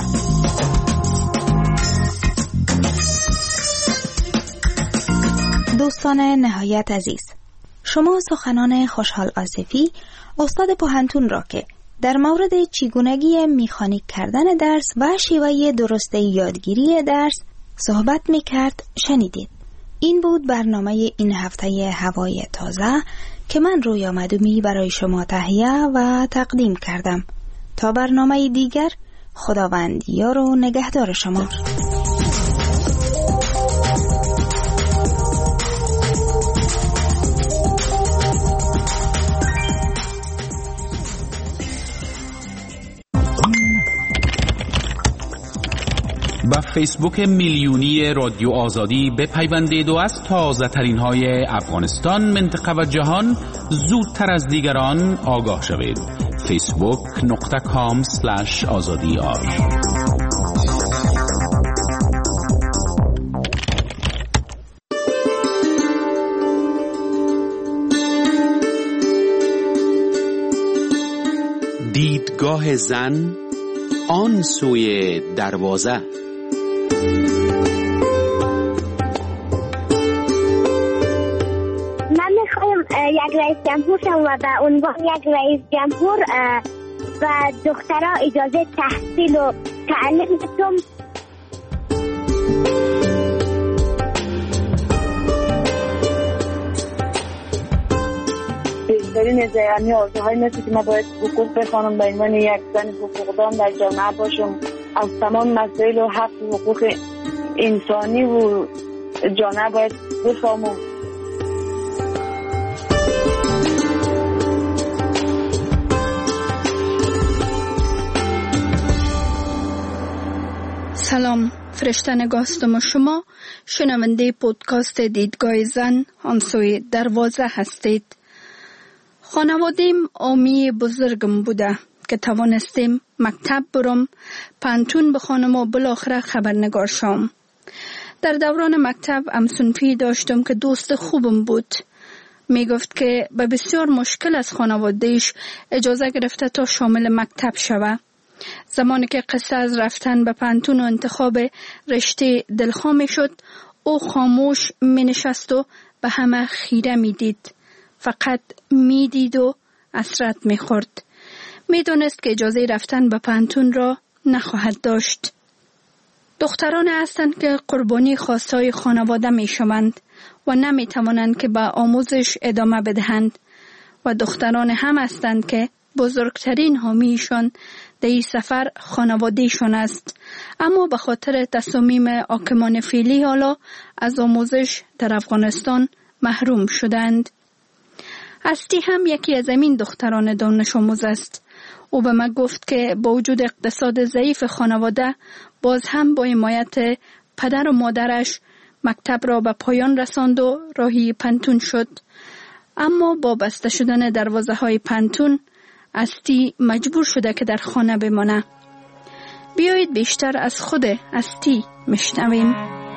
دوستان نهایت عزیز، شما سخنان خوشحال آصفی استاد پوهنتون را که در مورد چگونگی مکانیک کردن درس و شیوه درست یادگیری درس صحبت میکرد شنیدید. این بود برنامه این هفته هوای تازه که من رویا مدومی برای شما تهیه و تقدیم کردم. تا برنامه دیگر، خداوند یار و نگهدار شما. با فیسبوک میلیونی رادیو آزادی بپیوندید و از تازه ترین های افغانستان، منطقه و جهان زودتر از دیگران آگاه شوید. فیسبوک نقطه کام سلش آزادی آر. دیدگاه زن آن سوی دروازه. من میخوایم یک رئیس جمهور شم و به عنوان یک رئیس جمهور و دخترها اجازه تحصیل و تعلیم بدم. بیشترین یعنی آرزوهای مثل که من باید حقوق بخوانم به عنوان یک زن حقوقدان در جامعه باشم، از تمام مسائل و حق و حقوق انسانی و جامعه باید بفهمم. سلام، فرشته نگاستم و شما شنونده پودکاست دیدگاه زن همسوی دروازه هستید. خانوادیم آمی بزرگم بوده که توانستیم مکتب برم، پانتون بخوانم و بالاخره خبرنگار شام. در دوران مکتب همسنفی داشتم که دوست خوبم بود. می گفت که به بسیار مشکل از خانوادهش اجازه گرفته تا شامل مکتب شوه. زمانی که قصه از رفتن به پانتون و انتخاب رشته دلخواه می شد، او خاموش می نشست و به همه خیره می دید. فقط می دید و حسرت می خورد. می دونست که اجازه رفتن به پانتون را نخواهد داشت. دختران هستند که قربانی خواستهای خانواده می شوند و نمی توانند که به آموزش ادامه بدهند، و دختران هم هستند که بزرگترین حامیشان در این سفر خانوادهشان است، اما به خاطر تصامیم حاکمان فعلی حالا از آموزش در افغانستان محروم شدند. هستی هم یکی از این دختران دانش آموز است. او به من گفت که با وجود اقتصاد ضعیف خانواده باز هم با حمایت پدر و مادرش مکتب را به پایان رساند و راهی پانتون شد. اما با بسته شدن دروازه های پانتون هستی مجبور شده که در خانه بمانه. بیایید بیشتر از خود هستی میشنویم.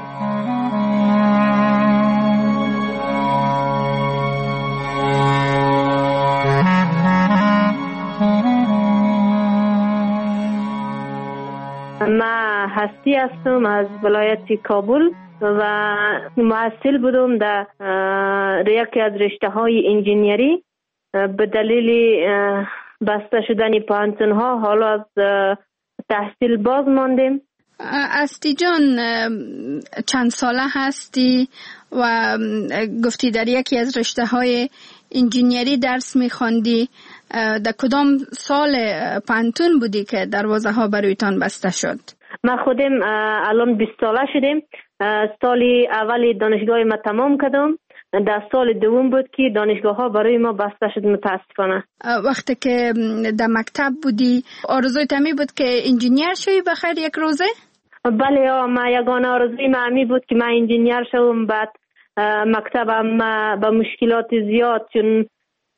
من هستی هستم از ولایت کابل و محصل بودم در یکی از رشته های انجینیری. به دلیل بسته شدن پانتون ها حالا از تحصیل باز ماندیم. هستی جان، چند ساله هستی و گفتی در یکی از رشته های انجینیری درس میخواندی؟ در کدام سال پانتون بودی که دروازه ها برایتان بسته شد؟ ما خودم الان بیست ساله شدیم. سال اول دانشگاه ما تمام کردم. در سال دوم بود که دانشگاه ها برای ما بسته شد متاسفانه. وقتی که در مکتب بودی آرزوی تمی بود که انجینیر شوی بخیر یک روزه؟ بله، ما یگانه آرزوی ما همی بود که من انجینیر شوم. بعد مکتبم با مشکلات زیاد، چون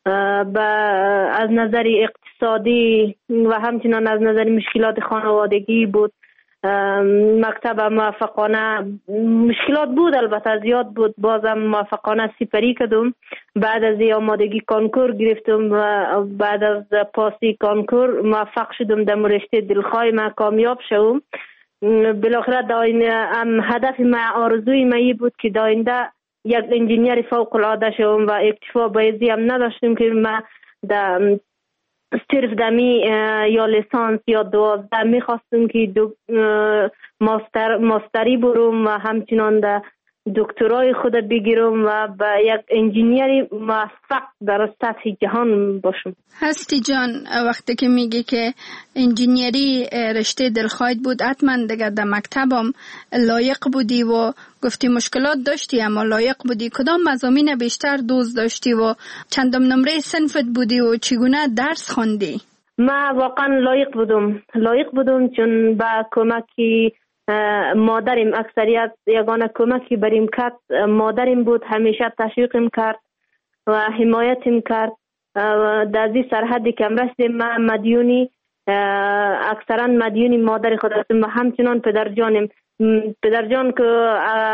از نظر اقتصادی و همچنان از نظر مشکلات خانوادگی بود. مکتب موفقانه مشکلات بود، البته زیاد بود، بازم موفقانه سپری کردم. بعد از آمادگی کنکور گرفتم و بعد از پاسی کنکور موفق شدم در رشته دلخواه ما کامیاب شدم. بالاخره داین هدف ما، آرزوی ما بود که داینده یک انجینیر فوق العاده شدم و اکتفا به ازی هم نداشتم که ما در صرف دمی یا لیسانس یا دوازده میخواستم که دو ماستر ماستری برم و همچنان در دکترای خود بگیرم و به یک انجینیری موفق در سطح جهان باشم. هستی جان، وقتی که میگی که انجینیری رشته دلخواهت بود، حتما دیگه در مکتبم لایق بودی و گفتی مشکلات داشتی اما لایق بودی. کدام مضامین بیشتر دوست داشتی و چندم نمره صنفت بودی و چگونه درس خواندی؟ من واقعا لایق بودم لایق بودم چون با کمکی مادرم، اکثریت یگانه کمکی بریم کرد مادرم بود. همیشه تشویقم کرد و حمایتم کرد. در این سرحدی که رسیدم من مدیونی، اکثرا مدیونی مادر خود هستم و همچنان پدرجانم. پدرجان که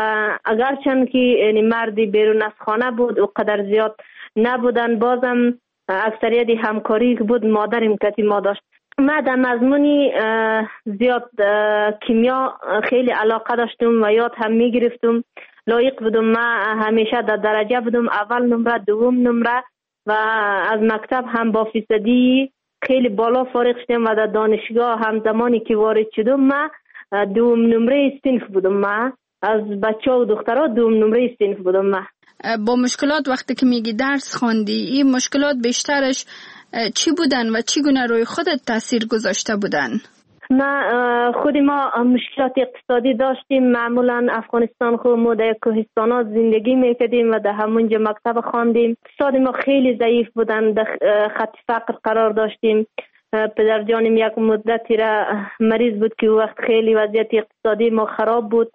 اگرچند که یعنی مردی بیرون از خانه بود و قدر زیاد نبودن، بازم اکثریت همکاری که بود مادرم کتی ما داشت. من در مضمونی زیاد کیمیا خیلی علاقه داشتم و یاد هم می گرفتم. لایق بودم. من همیشه در درجه بودم، اول نمره، دوم نمره و از مکتب هم با فیصدی خیلی بالا فارغ شدم و در دانشگاه هم زمانی که وارد شدم من دوم نمره صنف بودم. من از بچه و دخترها دوم نمره صنف بودم. من با مشکلات وقتی که میگی درس خواندی، این مشکلات بیشترش چی بودن و چگونه روی خودت تاثیر گذاشته بودن؟ ما خود ما مشکلات اقتصادی داشتیم. معمولا افغانستان خود ما در کوهستانات زندگی میکردیم و در همونجا مکتب خواندیم. اقتصاد ما خیلی ضعیف بودن، در خط فقر قرار داشتیم. پدر جانم یک مدتی را مریض بود که وقت خیلی وضعیت اقتصادی ما خراب بود.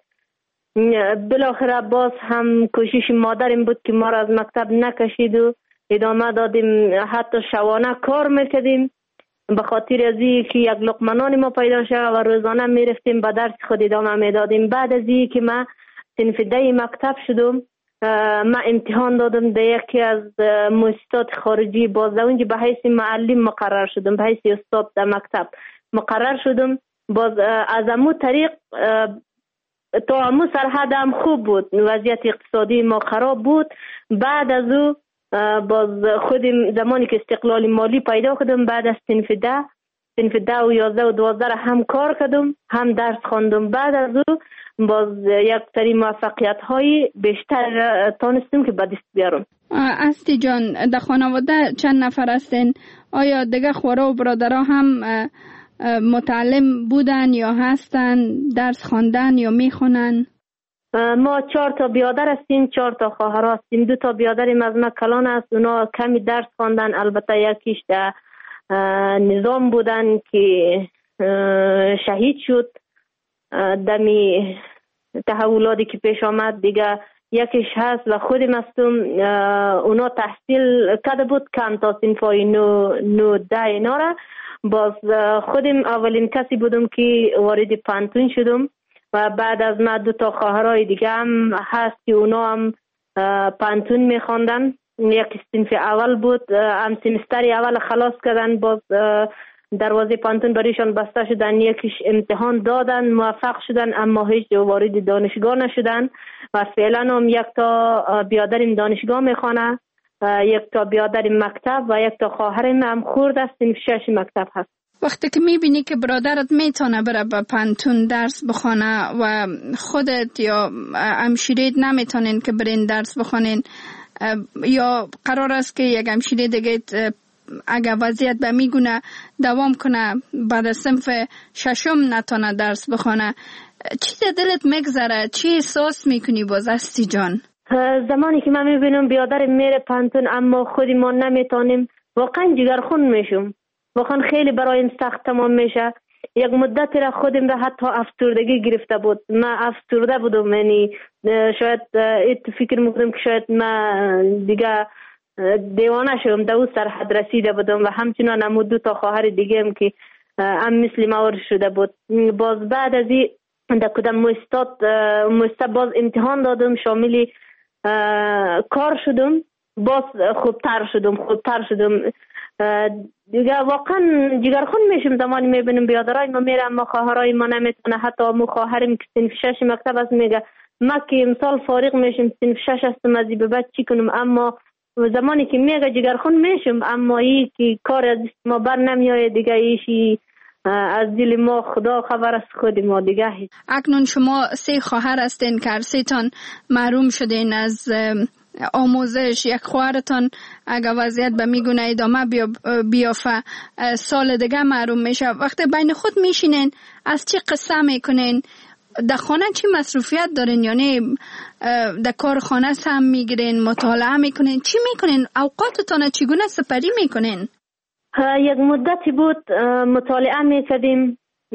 بالاخره باز هم کوشش مادرم بود که ما را از مکتب نکشید و ادامه دادیم، حتی شبانه کار میکردیم به خاطر از این که یک لقمه نان ما پیدا شد و روزانه میرفتیم به درس خود ادامه میدادیم. بعد از این که ما صنف ده مکتب شدم، ما امتحان دادم در یکی از مؤسسات خارجی، باز اونجا به حیث معلم مقرر شدم، به حیث استاد در مکتب مقرر شدم. باز از امو طریق تا امو سرحد هم خوب بود، وضعیت اقتصادی ما خراب بود. بعد از او باز خودم زمانی که استقلال مالی پیدا کردم، بعد از صنف ده صنف ده و یازده و دوازده هم کار کردم، هم درس خواندم. بعد از او باز یک سری موفقیت های بیشتر تانستم که به دست بیارم. استی جان، در خانواده چند نفر هستین؟ آیا دیگه خورا و برادرها هم متعلم بودن یا هستن، درس خواندن یا میخونن؟ ما چهار تا بیادر هستیم، چهار تا خواهر هستیم. دو تا بیادریم از ما کلان است، اونا کمی درس خواندن، البته یکیش در نظام بودن که شهید شد دمی تحولاتی که پیش آمد. دیگه یکیش هست و خودم هستم، اونا تحصیل کرده بود کم تا صنفای نو نو ده اینا را. باز خودم اولین کسی بودم که وارد پانتون شدم و بعد از ما دو تا خواهرای دیگه هم هست که اونا هم پانتون میخواندن. یک صنف اول بود، هم سمستر اول خلاص کردن، باز دروازه پانتون برایشان بسته شدن، یکیش امتحان دادن موفق شدن اما هیچ وارد دانشگاه نشدن و فعلا هم یک تا بیادرم دانشگاه میخوانه، یک تا بیادرم مکتب و یک تا خواهرم هم خورد است صنف شش مکتب هست. وقتی که میبینی که برادرت میتونه بره به پانتون درس بخونه و خودت یا همشیرید نمیتونین که برین درس بخونین، یا قرار است که یک همشیره دیگه اگر وضعیت به میگونه دوام کنه بعد از صنف ششم نتونه درس بخونه، چی در دلت میگذره؟ چی احساس میکنی باز استی جان؟ زمانی که من میبینم بیادرم میره پانتون اما خودی ما نمیتونیم، واقعا جگرخون میشم، واقعا خیلی برایم سخت تمام میشه. یک مدت را خودم را حتی افسردگی گرفته بود، من افسرده بودم، یعنی شاید ایت فکر میکنم که شاید من دیگه دیوانه شدم، در اون سرحد رسیده بودم و همچنان هم دو تا خواهر دیگه هم که هم مثل ما شده بود. باز بعد از این در کدام مؤسسات مؤسسه باز امتحان دادم، شامل کار شدم، باز خوبتر شدم خوبتر شدم دیگه. واقعا جگرخون میشم زمانی میبینم بیادرای ما میره اما خواهرای ما نمیتونه. حتی امو خواهرم که صنف شش مکتب است میگه ما که امسال فارغ میشم صنف شش هستم از به بعد چی کنم، اما زمانی که میگه جگرخون میشم اما ای که کار از ما بر نمیایه دیگه، ایشی از دل ما خدا خبر است، خود ما دیگه. اکنون شما سه خواهر هستین که هر سه تان محروم شدین از آموزش. یک خواهرتان اگر وضعیت به میگونه ادامه بیافه سال دیگه محروم میشه. وقتی بین خود میشینین از چی قصه میکنین؟ در خانه چی مصروفیت دارین؟ یعنی در کار خانه هم میگیرین، مطالعه میکنین، چی میکنین؟ اوقاتتان چگونه سپری میکنین؟ یک مدتی بود مطالعه میکردیم،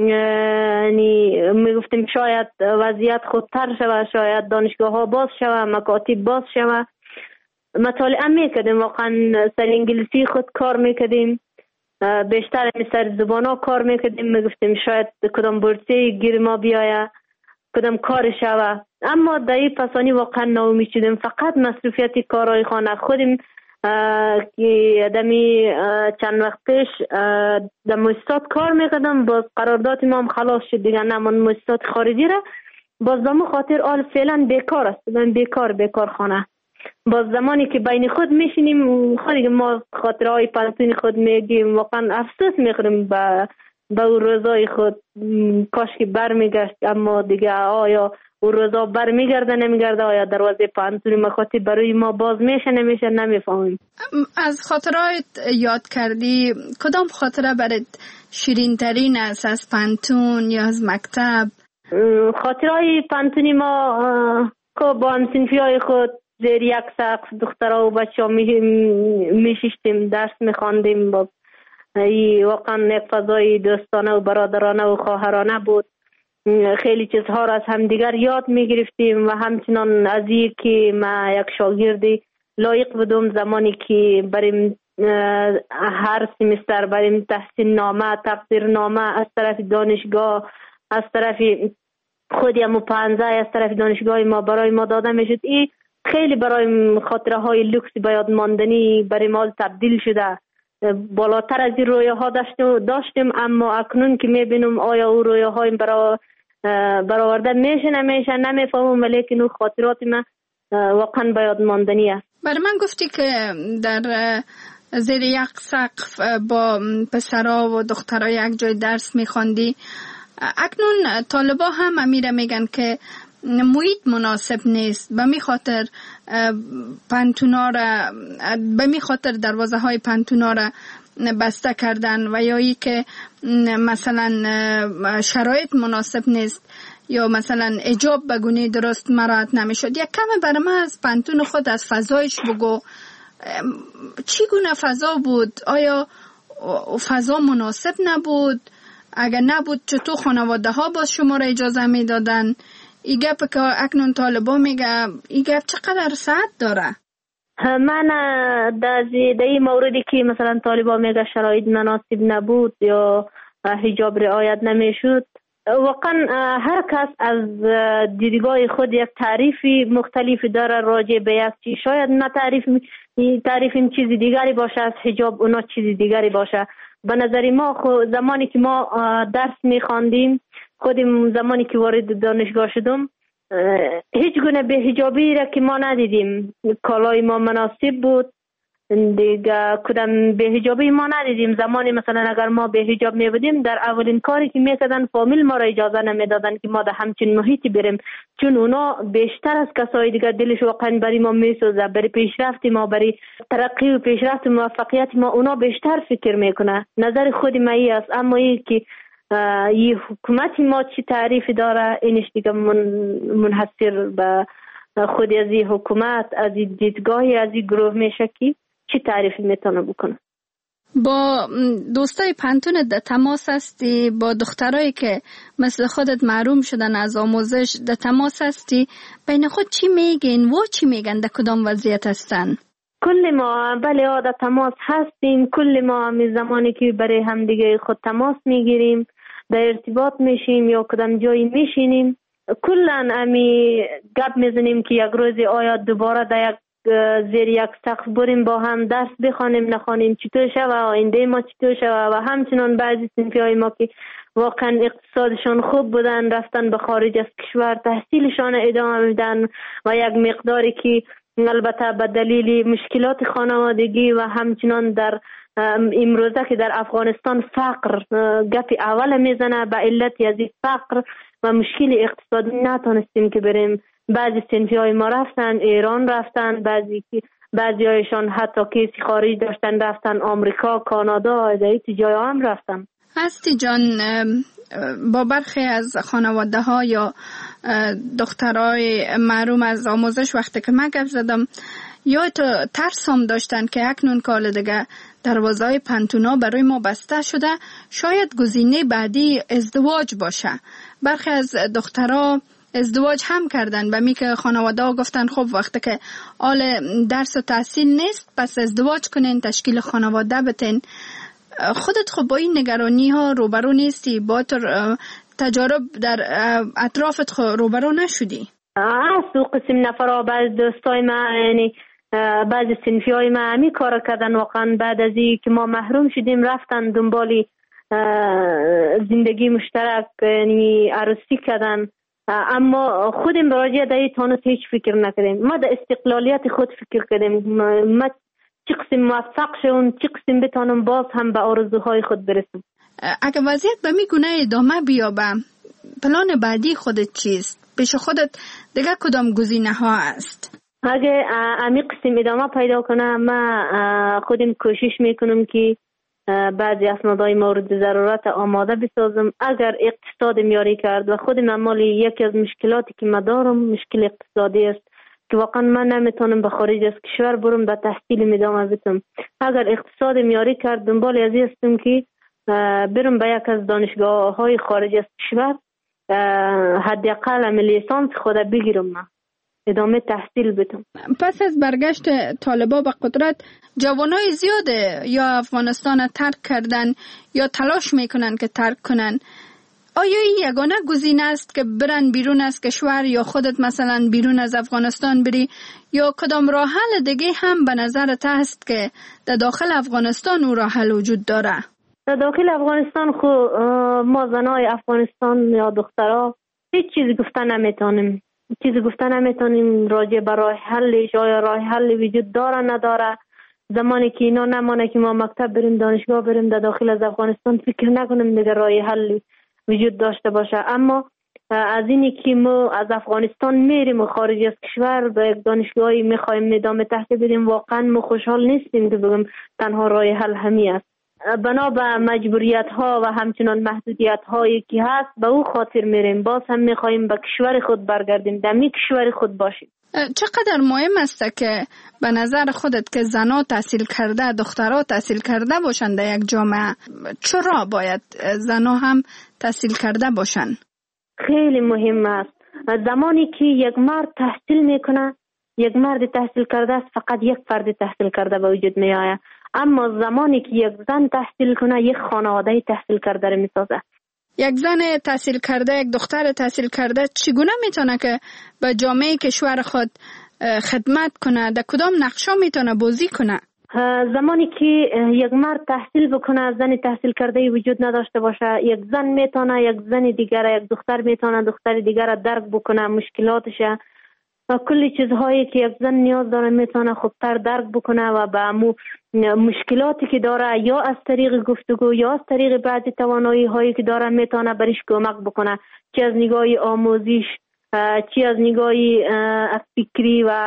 یعنی میگفتیم شاید وضعیت خودتر شود، شاید دانشگاه ها باز شود، مکاتب باز شود. مطالعه میکردیم، واقعا سر انگلیسی خود کار میکردیم، بیشتر سر زبان ها کار میکردیم، میگفتیم شاید کدام بورسی گیر ما بیایه، کدام کار شود. اما در این پسانی واقعا ناامید شدیم، فقط مصروفیت کارهای خانه خودیم که دمی چند وقت پیش در مؤسسات کار میکردم، باز قرارداد ما هم خلاص شد دیگه، نمان مؤسسات خارجی را. باز دمو خاطر آل فعلا بیکار است، من بیکار بیکار خانه. باز زمانی که بین خود میشینیم خودی ما خاطرهای پانتون خود میگیم، واقعا افسوس میخوریم به به اون روزای خود، کاش که بر میگشت، اما دیگه آیا اون روزا بر میگرده نمیگرده، آیا دروازه پانتون مکاتب برای ما باز میشه نمیشه نمیفهمیم. از خاطرات یاد کردی، کدام خاطره برات شیرین ترین است از پانتون یا از مکتب؟ خاطرهای پانتونی ما که با همسنفی های خود زیر یک سقف دخترها و بچه ها میشیشتیم، درس میخواندیم، با واقعا یک فضای دوستانه و برادرانه و خواهرانه بود. خیلی چیزها را از همدیگر یاد می گرفتیم و همچنان از این که ما یک شاگردی لایق بودم زمانی که بریم هر سمستر بریم تحصیل نامه تقدیر نامه از طرف دانشگاه از طرف خودی همو پانزه از طرف دانشگاه ما برای ما داده می شد. این خیلی برای خاطره های لوکس باید ماندنی برای ما تبدیل شده. بالاتر از این رویه ها داشتیم اما اکنون که می بینم آیا او رویه های برای برآورده میشه نمیشه نمیفهمم، ولیکن اون خاطرات من واقعا باید ماندنی است. برای من گفتی که در زیر یک سقف با پسرها و دخترها یک جای درس میخواندی. اکنون طالبا هم امیره میگن که محیط مناسب نیست، به می خاطر پانتونا را به می خاطر دروازه های پانتونا را بسته کردن و یا ای که مثلا شرایط مناسب نیست یا مثلا حجاب به گونه درست مراعات نمیشد. یک کم برای من از پانتون خود از فضایش بگو، چی گونه فضا بود؟ آیا فضا مناسب نبود؟ اگر نبود چطور خانواده ها باز شما را اجازه می دادن؟ ای گپ که اکنون طالبا میگه ای گپ چقدر ساعت داره؟ من در این موردی که مثلا طالبا میگه شرایط مناسب نبود یا حجاب رعایت نمیشد، واقعا هر کس از دیدگاه خود یک تعریفی مختلفی داره راجع به یک چیز. شاید ما تعریف تعریف این چیز دیگری باشه از حجاب، اونا چیز دیگری باشه. به نظر ما خود زمانی که ما درس میخواندیم، خودم زمانی که وارد دانشگاه شدم هیچ گونه به حجابی را که ما ندیدیم. کالای ما مناسب بود دیگه، کدام به حجابی ما ندیدیم. زمانی مثلا اگر ما به حجاب می بودیم در اولین کاری که میکردن فامیل ما را اجازه نمیدادن که ما در همچین محیطی بریم، چون اونا بیشتر از کسای دیگه دلش واقعا برای ما میسوزه، برای پیشرفت ما، برای ترقی و پیشرفت موفقیت ما اونا بیشتر فکر میکنه. نظر خود ما ای است. اما این که این حکومت ما چی تعریفی داره اینش دیگه من منحصر به خود از این حکومت، از این دیدگاهی از این گروه میشه که چی تعریفی میتونه بکنه. با دوستای پانتون در تماس هستی؟ با دخترایی که مثل خودت محروم شدن از آموزش در تماس هستی؟ بین خود چی میگین و چی میگن؟ در کدام وضعیت هستن؟ کل ما بله در تماس هستیم. کل ما می زمانی که برای هم دیگه خود تماس میگیریم، در ارتباط میشیم یا کدام جایی میشینیم، کلن امی گپ میزنیم که یک روزی آیا دوباره در یک زیر یک سقف بریم با هم درس بخوانیم نخوانیم، چطور شوه آینده ما چطور شوه. و همچنان بعضی صنفی‌های ما که واقعا اقتصادشان خوب بودن رفتن به خارج از کشور تحصیلشان ادامه میدن و یک مقداری که البته به دلیل مشکلات خانوادگی و همچنان در امروزه که در افغانستان فقر گپ اول میزنه، به علت از فقر و مشکل اقتصادی نتونستیم که بریم. بعضی صنفی های ما رفتن ایران، رفتن بعضی بعضی هایشان حتی کسی خارج داشتن رفتن آمریکا، کانادا، دیگه جای هم رفتن. هستی جان، با برخی از خانواده ها یا دخترای محروم از آموزش وقتی که من گپ زدم یا تو ترس هم داشتن که اکنون کال دیگه دروازه‌های پانتونا برای ما بسته شده، شاید گزینه بعدی ازدواج باشه. برخی از دخترها ازدواج هم کردن به می که خانواده ها گفتن خب وقتی که آل درس و تحصیل نیست پس ازدواج کنین، تشکیل خانواده بتین. خودت خب با این نگرانی ها روبرو نیستی؟ با تجارب در اطرافت خب روبرو نشدی؟ از قسم نفرها بعض دوستای ما یعنی بعض صنفی های ما همی کار کردن، واقعا بعد از این که ما محروم شدیم رفتن دنبالی زندگی مشترک یعنی عروسی کردن. اما خودم براجع در این تانست هیچ فکر نکردیم. ما در استقلالیت خود فکر کردیم، ما چی قسم موفق شون، چی قسم بتانم باز هم به آرزوهای خود برسم. اگه وضعیت به می گونه ادامه بیابه، پلان بعدی خودت چیست؟ پیش خودت دیگه کدام گزینه ها است؟ اگه امی قسم ادامه پیدا کنه، ما خودم کوشش میکنم که بعضی اسنادهای مورد ضرورت آماده بسازم. اگر اقتصاد میاری کرد و خودم مالی یکی از مشکلاتی که ما دارم مشکل اقتصادی است، که واقعا من نمیتونم به خارج از کشور برم به تحصیل ادامه بدم. اگر اقتصاد میاری کرد دنبال ازی هستم که برم به یک از دانشگاه های خارج از کشور حداقل لیسانس خود بگیرم، من ادامه تحصیل بدم. پس از برگشت طالبا به قدرت جوانای زیاده یا افغانستان ترک کردن یا تلاش میکنن که ترک کنن. آیا این یگانه گزینه است که برن بیرون از کشور یا خودت مثلا بیرون از افغانستان بری، یا کدام راه حل دیگه هم به نظرت هست که در داخل افغانستان او راه حل وجود داره؟ در داخل افغانستان خو ما زنای افغانستان یا دخترها هیچ چیزی گفته نمیتونیم. چیزی گفته نمیتونیم راجع به راه حلش، آیا راه حل وجود داره نداره. زمانی که اینا نمانه که ما مکتب بریم دانشگاه بریم در داخل از افغانستان فکر نکنیم دیگه راه حل وجود داشته باشه. اما از اینی که ما از افغانستان میریم و خارج از کشور به یک دانشگاهی میخوایم ادامه تحصیل بدیم، واقعا ما خوشحال نیستیم که بگم تنها راه حل همین است. بنا به مجبوریت ها و همچنان محدودیت هایی که هست به او خاطر میریم. باز هم میخوایم به کشور خود برگردیم، در می کشور خود باشیم. چقدر مهم است که به نظر خودت که زنها تحصیل کرده، دخترها تحصیل کرده باشن در یک جامعه؟ چرا باید زنها هم تحصیل کرده باشن؟ خیلی مهم است. زمانی که یک مرد تحصیل میکنه، یک مرد تحصیل کرده است، فقط یک فرد تحصیل کرده به وجود می آید. اما زمانی که یک زن تحصیل کنه، یک خانواده تحصیل کرده رو میسازه. یک زن تحصیل کرده، یک دختر تحصیل کرده چگونه میتونه که به جامعه کشور خود خدمت کنه؟ در کدام نقشا میتونه بازی کنه؟ زمانی که یک مرد تحصیل بکنه، زن تحصیل کرده وجود نداشته باشه، یک زن میتونه یک زن دیگر، یک دختر میتونه دختر دیگر درک بکنه، مشکلاتش و کلی چیزهایی که یک زن نیاز داره میتونه خوبتر درک بکنه و به امو مشکلاتی که داره یا از طریق گفتگو یا از طریق بعضی توانایی هایی که داره میتونه برش کمک بکنه، چه از نگاه آموزش، چه از نگاه فکری و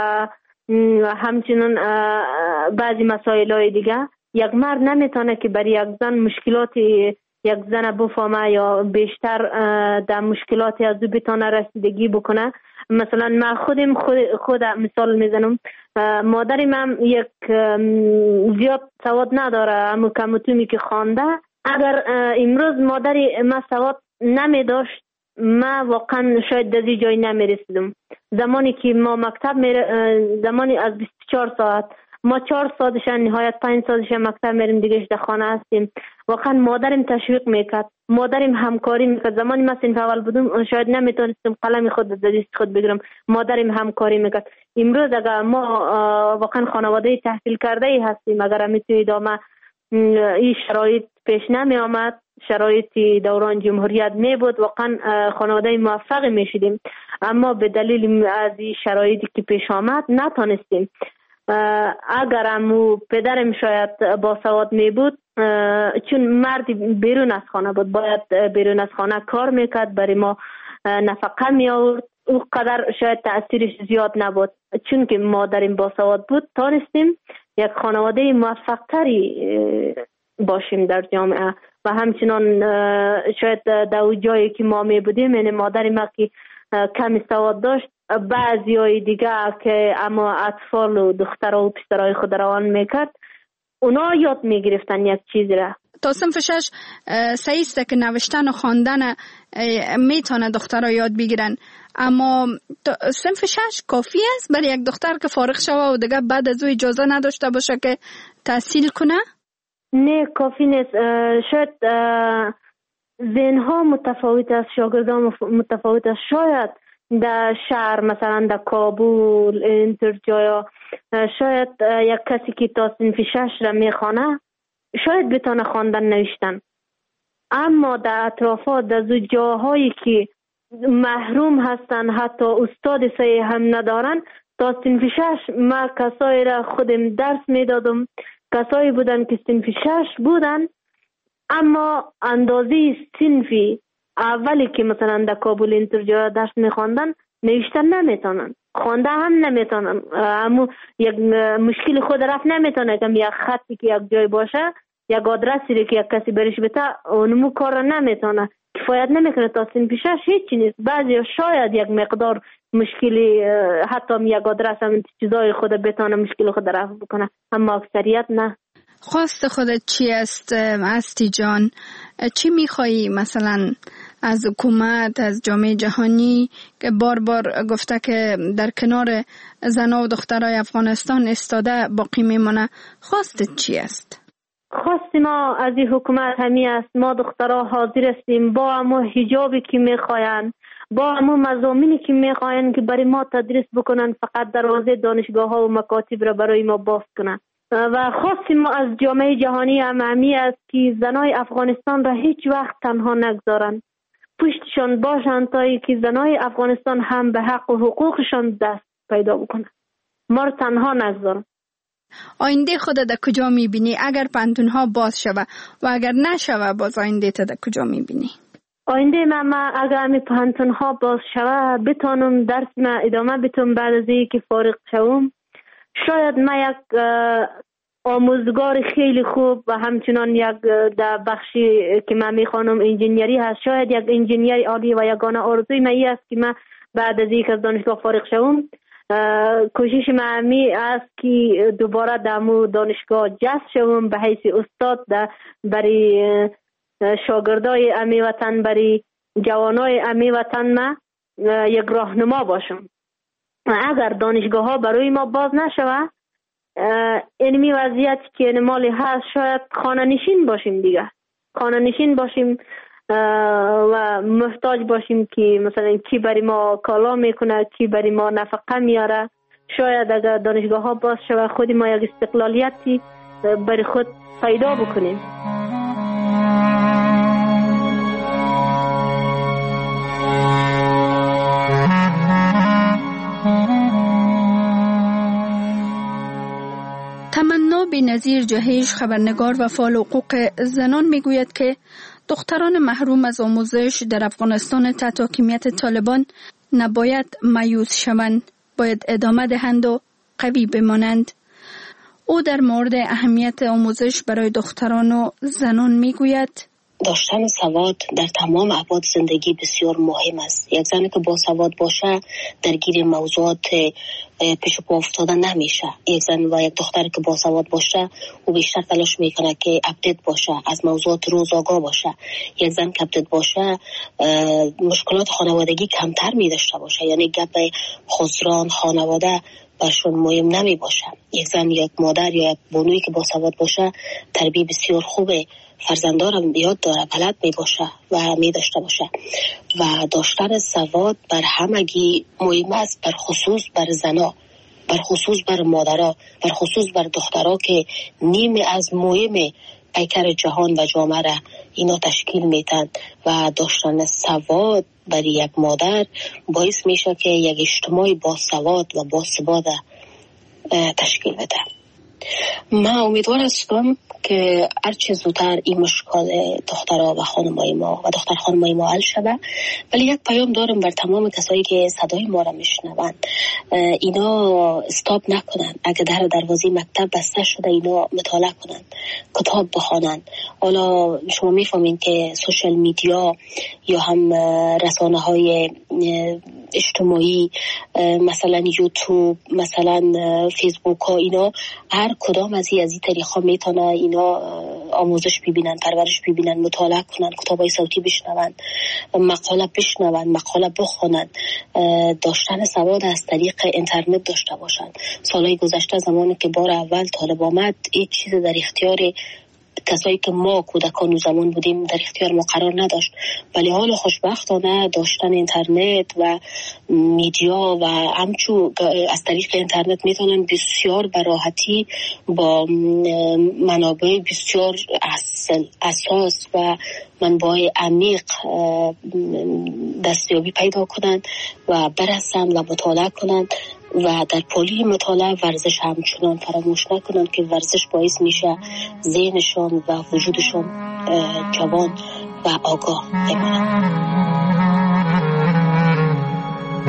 همچنین بعضی مسائل های دیگه. یک مرد نمیتونه که برای یک زن مشکلاتی یک زن بفهمه یا بیشتر در مشکلاتی از او بتونه رسیدگی بکنه. مثلا من خودم خود, خود مثال میزنم، مادری من یک زیاد سواد نداره، اما کمتومی که خوانده. اگر امروز مادری من سواد نمی داشت، من واقعا شاید در جای نمی رسیدم. زمانی که ما مکتب میره، زمانی از بیست و چهار ساعت ما چهار ساعتش نهایت پنج ساعتش مکتب میریم دیگه در خانه هستیم. واقعا مادرم تشویق میکرد، مادرم همکاری میکرد. زمانی من صنف اول بودم شاید نمیتونستم قلم خود در دست خود بگیرم، مادرم همکاری میکرد. امروز اگر ما واقعا خانواده تحصیل کرده ای هستیم، اگر میتونی ادامه این شرایط پیش نمی آمد، شرایط دوران جمهوریت می بود، واقعا خانواده موفق می شدیم. اما به دلیل از این شرایطی که پیش آمد نتونستیم. اگر امو پدرم شاید با سواد می بود، چون مردی بیرون از خانه بود، باید بیرون از خانه کار میکرد، برای ما نفقه می آورد، او قدر شاید تأثیرش زیاد نبود. چون که مادرم با سواد بود، تانستیم یک خانواده موفق تری باشیم در جامعه. و همچنان شاید در جایی که ما می بودیم، یعنی مادر ما که کمی سواد داشت، بعضی های دیگه که اما اطفال و دخترها و پسرهای خود روان میکرد، اونا یاد میگرفتن یک چیز را. تا صنف شش صحیح است که نوشتن و خواندن میتونه دخترها یاد بگیرن، اما صنف شش کافی است برای یک دختر که فارغ شوه و دیگه بعد از او اجازه نداشته باشه که تحصیل کنه؟ نه، کافی نیست. شاید ذهنها متفاوت است، شاگردان متفاوت است. شاید در شهر مثلا در کابل اینطور جایا شاید یک کسی که تا صنف شش را میخوانه شاید بتونه خواندن نوشتن، اما در اطرافات در جاهایی که محروم هستن، حتی استاد صحیح هم ندارن، تا صنف شش ما کسایی را خودم درس میدادم، کسایی بودن که صنف شش بودن اما اندازه صنفی اولی که مثلا در کابل اینطور جا درس میخواندن نوشتن نمیتونن، خوانده هم نمیتونن. اما یک مشکل خود رفت نمیتونه که یک خطی که یک جای باشه یک آدرسی که یک کسی برش بده اونمو کار نمیتونه، کفایت نمیکنه تا سن پیشش هیچی نیست. بعضی شاید یک مقدار مشکلی حتی یک آدرس هم چیزای خود بتونه مشکل خود رفع بکنه، اما اکثریت نه. خواست خودت چی است استی جان؟ چی میخوایی مثلا از حکومت، از جامعه جهانی که بار بار گفته که در کنار زنان و دخترای افغانستان استاده باقی میمونه؟ خواستت چی است؟ خواست ما از این حکومت همی است ما دخترها حاضر هستیم با همو حجابی که میخواین، با همو مضامینی که میخواین که برای ما تدریس بکنن، فقط دروازه دانشگاه ها و مکاتب را برای ما باز کنن. و خواست ما از جامعه جهانی هم همی است که زنای افغانستان را هیچ وقت تنها نگذارن، پشتشان باشن تا ای که زنای افغانستان هم به حق و حقوقشان دست پیدا بکنن، ما را تنها نگذارن. آینده خودت در کجا میبینی اگر پانتونها باز شوه و اگر نشوه باز آینده تا در کجا میبینی؟ آینده من, من اگر همی پانتونها باز شوه بتانم درس من ادامه بتونم بعد از این که فارغ شوم. شاید من یک آموزگار خیلی خوب و همچنان یک در بخشی که من میخوانم انجینیری هست، شاید یک انجینیر عالی و یگانه آرزوی من است که من بعد از این که از دانشگاه فارغ شوم کوشش من می است که دوباره دمو دانشگاه جذب شوم به حیث استاد برای شاگردای امی وطن، برای جوانای امی وطن ما یک راهنما باشم. اگر دانشگاه ها برای ما باز نشوه اینمی وضعیت که نمالی هست شاید خانه نشین باشیم دیگه، خانه نشین باشیم و محتاج باشیم که مثلا کی برای ما کالا میکنه، کی برای ما نفقه میاره. شاید اگر دانشگاه ها باز شوه خودی ما یک استقلالیتی برای خود پیدا بکنیم. تمنا بی‌نظیر جهیش خبرنگار و فعال حقوق زنان میگوید که دختران محروم از آموزش در افغانستان تحت حاکمیت طالبان نباید مایوس شوند، باید ادامه دهند و قوی بمانند. او در مورد اهمیت آموزش برای دختران و زنان میگوید داشتن سواد در تمام ابعاد زندگی بسیار مهم است. یک زنی که با سواد باشه درگیر موضوعات پیش پا افتاده نمیشه. یک زن و یک دختر که با سواد باشه او بیشتر تلاش میکنه که اپدیت باشه، از موضوعات روز آگاه باشه. یک زن که اپدیت باشه مشکلات خانوادگی کمتر میداشته باشه، یعنی گپ خسران خانواده برشون مهم نمی باشه. یک زن یک مادر یا یک بانویی که با سواد باشه تربیت بسیار خوبه، فرزندارم یاد داره، بلد می باشه و می داشته باشه. و داشتن سواد بر همگی مهم است، بر خصوص بر زنا، بر خصوص بر مادرها، بر خصوص بر دخترها که نیم از مهم پیکر جهان و جامعه را اینا تشکیل میتن. و داشتن سواد برای یک مادر باعث میشه که یک اجتماعی با سواد و با ثبات تشکیل بده. من امیدوار هستم که هرچه زودتر این مشکل دخترها و خانمای ما و دختر خانمای ما حل شده. ولی یک پیام دارم بر تمام کسایی که صدای ما را میشنوند، اینا استاپ نکنن. اگه در دروازه مکتب بسته شده اینا مطالعه کنن، کتاب بخوانن. حالا شما میفهمین که سوشال میدیا یا هم رسانه های اجتماعی مثلا یوتیوب، مثلا فیسبوک ها، اینا هر کدام از این از این طریقا میتونه اینا آموزش ببینن، پرورش ببینن، مطالعه کنن، کتابای صوتی بشنون، مقاله بشنون، مقاله بخونن. داشتن سواد از طریق اینترنت داشته باشن. سالهای گذشته زمانی که بار اول طالب آمد هیچ چیز در اختیار کسایی که ما کودکان و زمان بودیم در اختیار ما قرار نداشت. ولی حال خوشبختانه داشتن اینترنت و میدیا و همچو از طریق اینترنت میتونن بسیار براحتی با منابع بسیار اصل اساس و منبع عمیق دستیابی پیدا کنند و برسن و مطالعه کنند. و در پالی مطالعه ورزش همچنان فراموش نکنن که ورزش باعث میشه ذهنشان و وجودشان جوان و آگاه بمانند.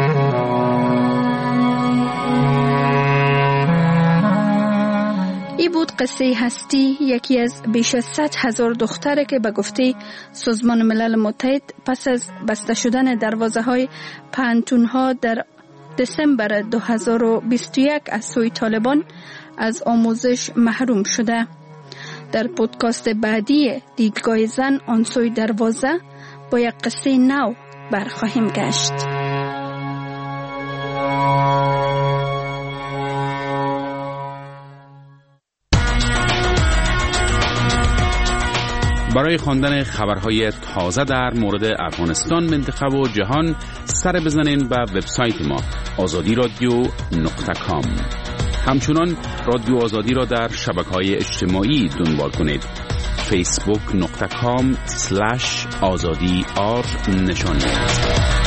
ای بود قصه هستی یکی از بیش از صد هزار دختره که به گفته سازمان ملل متحد پس از بسته شدن دروازه های پانتون ها در دسامبر دو هزار و بیست و یک از سوی طالبان از آموزش محروم شده. در پودکاست بعدی دیدگاه زن آن سوی دروازه با یک قصه نو برخواهیم گشت. برای خواندن خبرهای تازه در مورد افغانستان، منطقه و جهان سر بزنین به وبسایت ما آزادی رادیو نقطه کام. همچنان رادیو آزادی را در شبکه‌های اجتماعی دنبال کنید. فیسبوک نقطه کام سلش آزادی آر نشان دهید.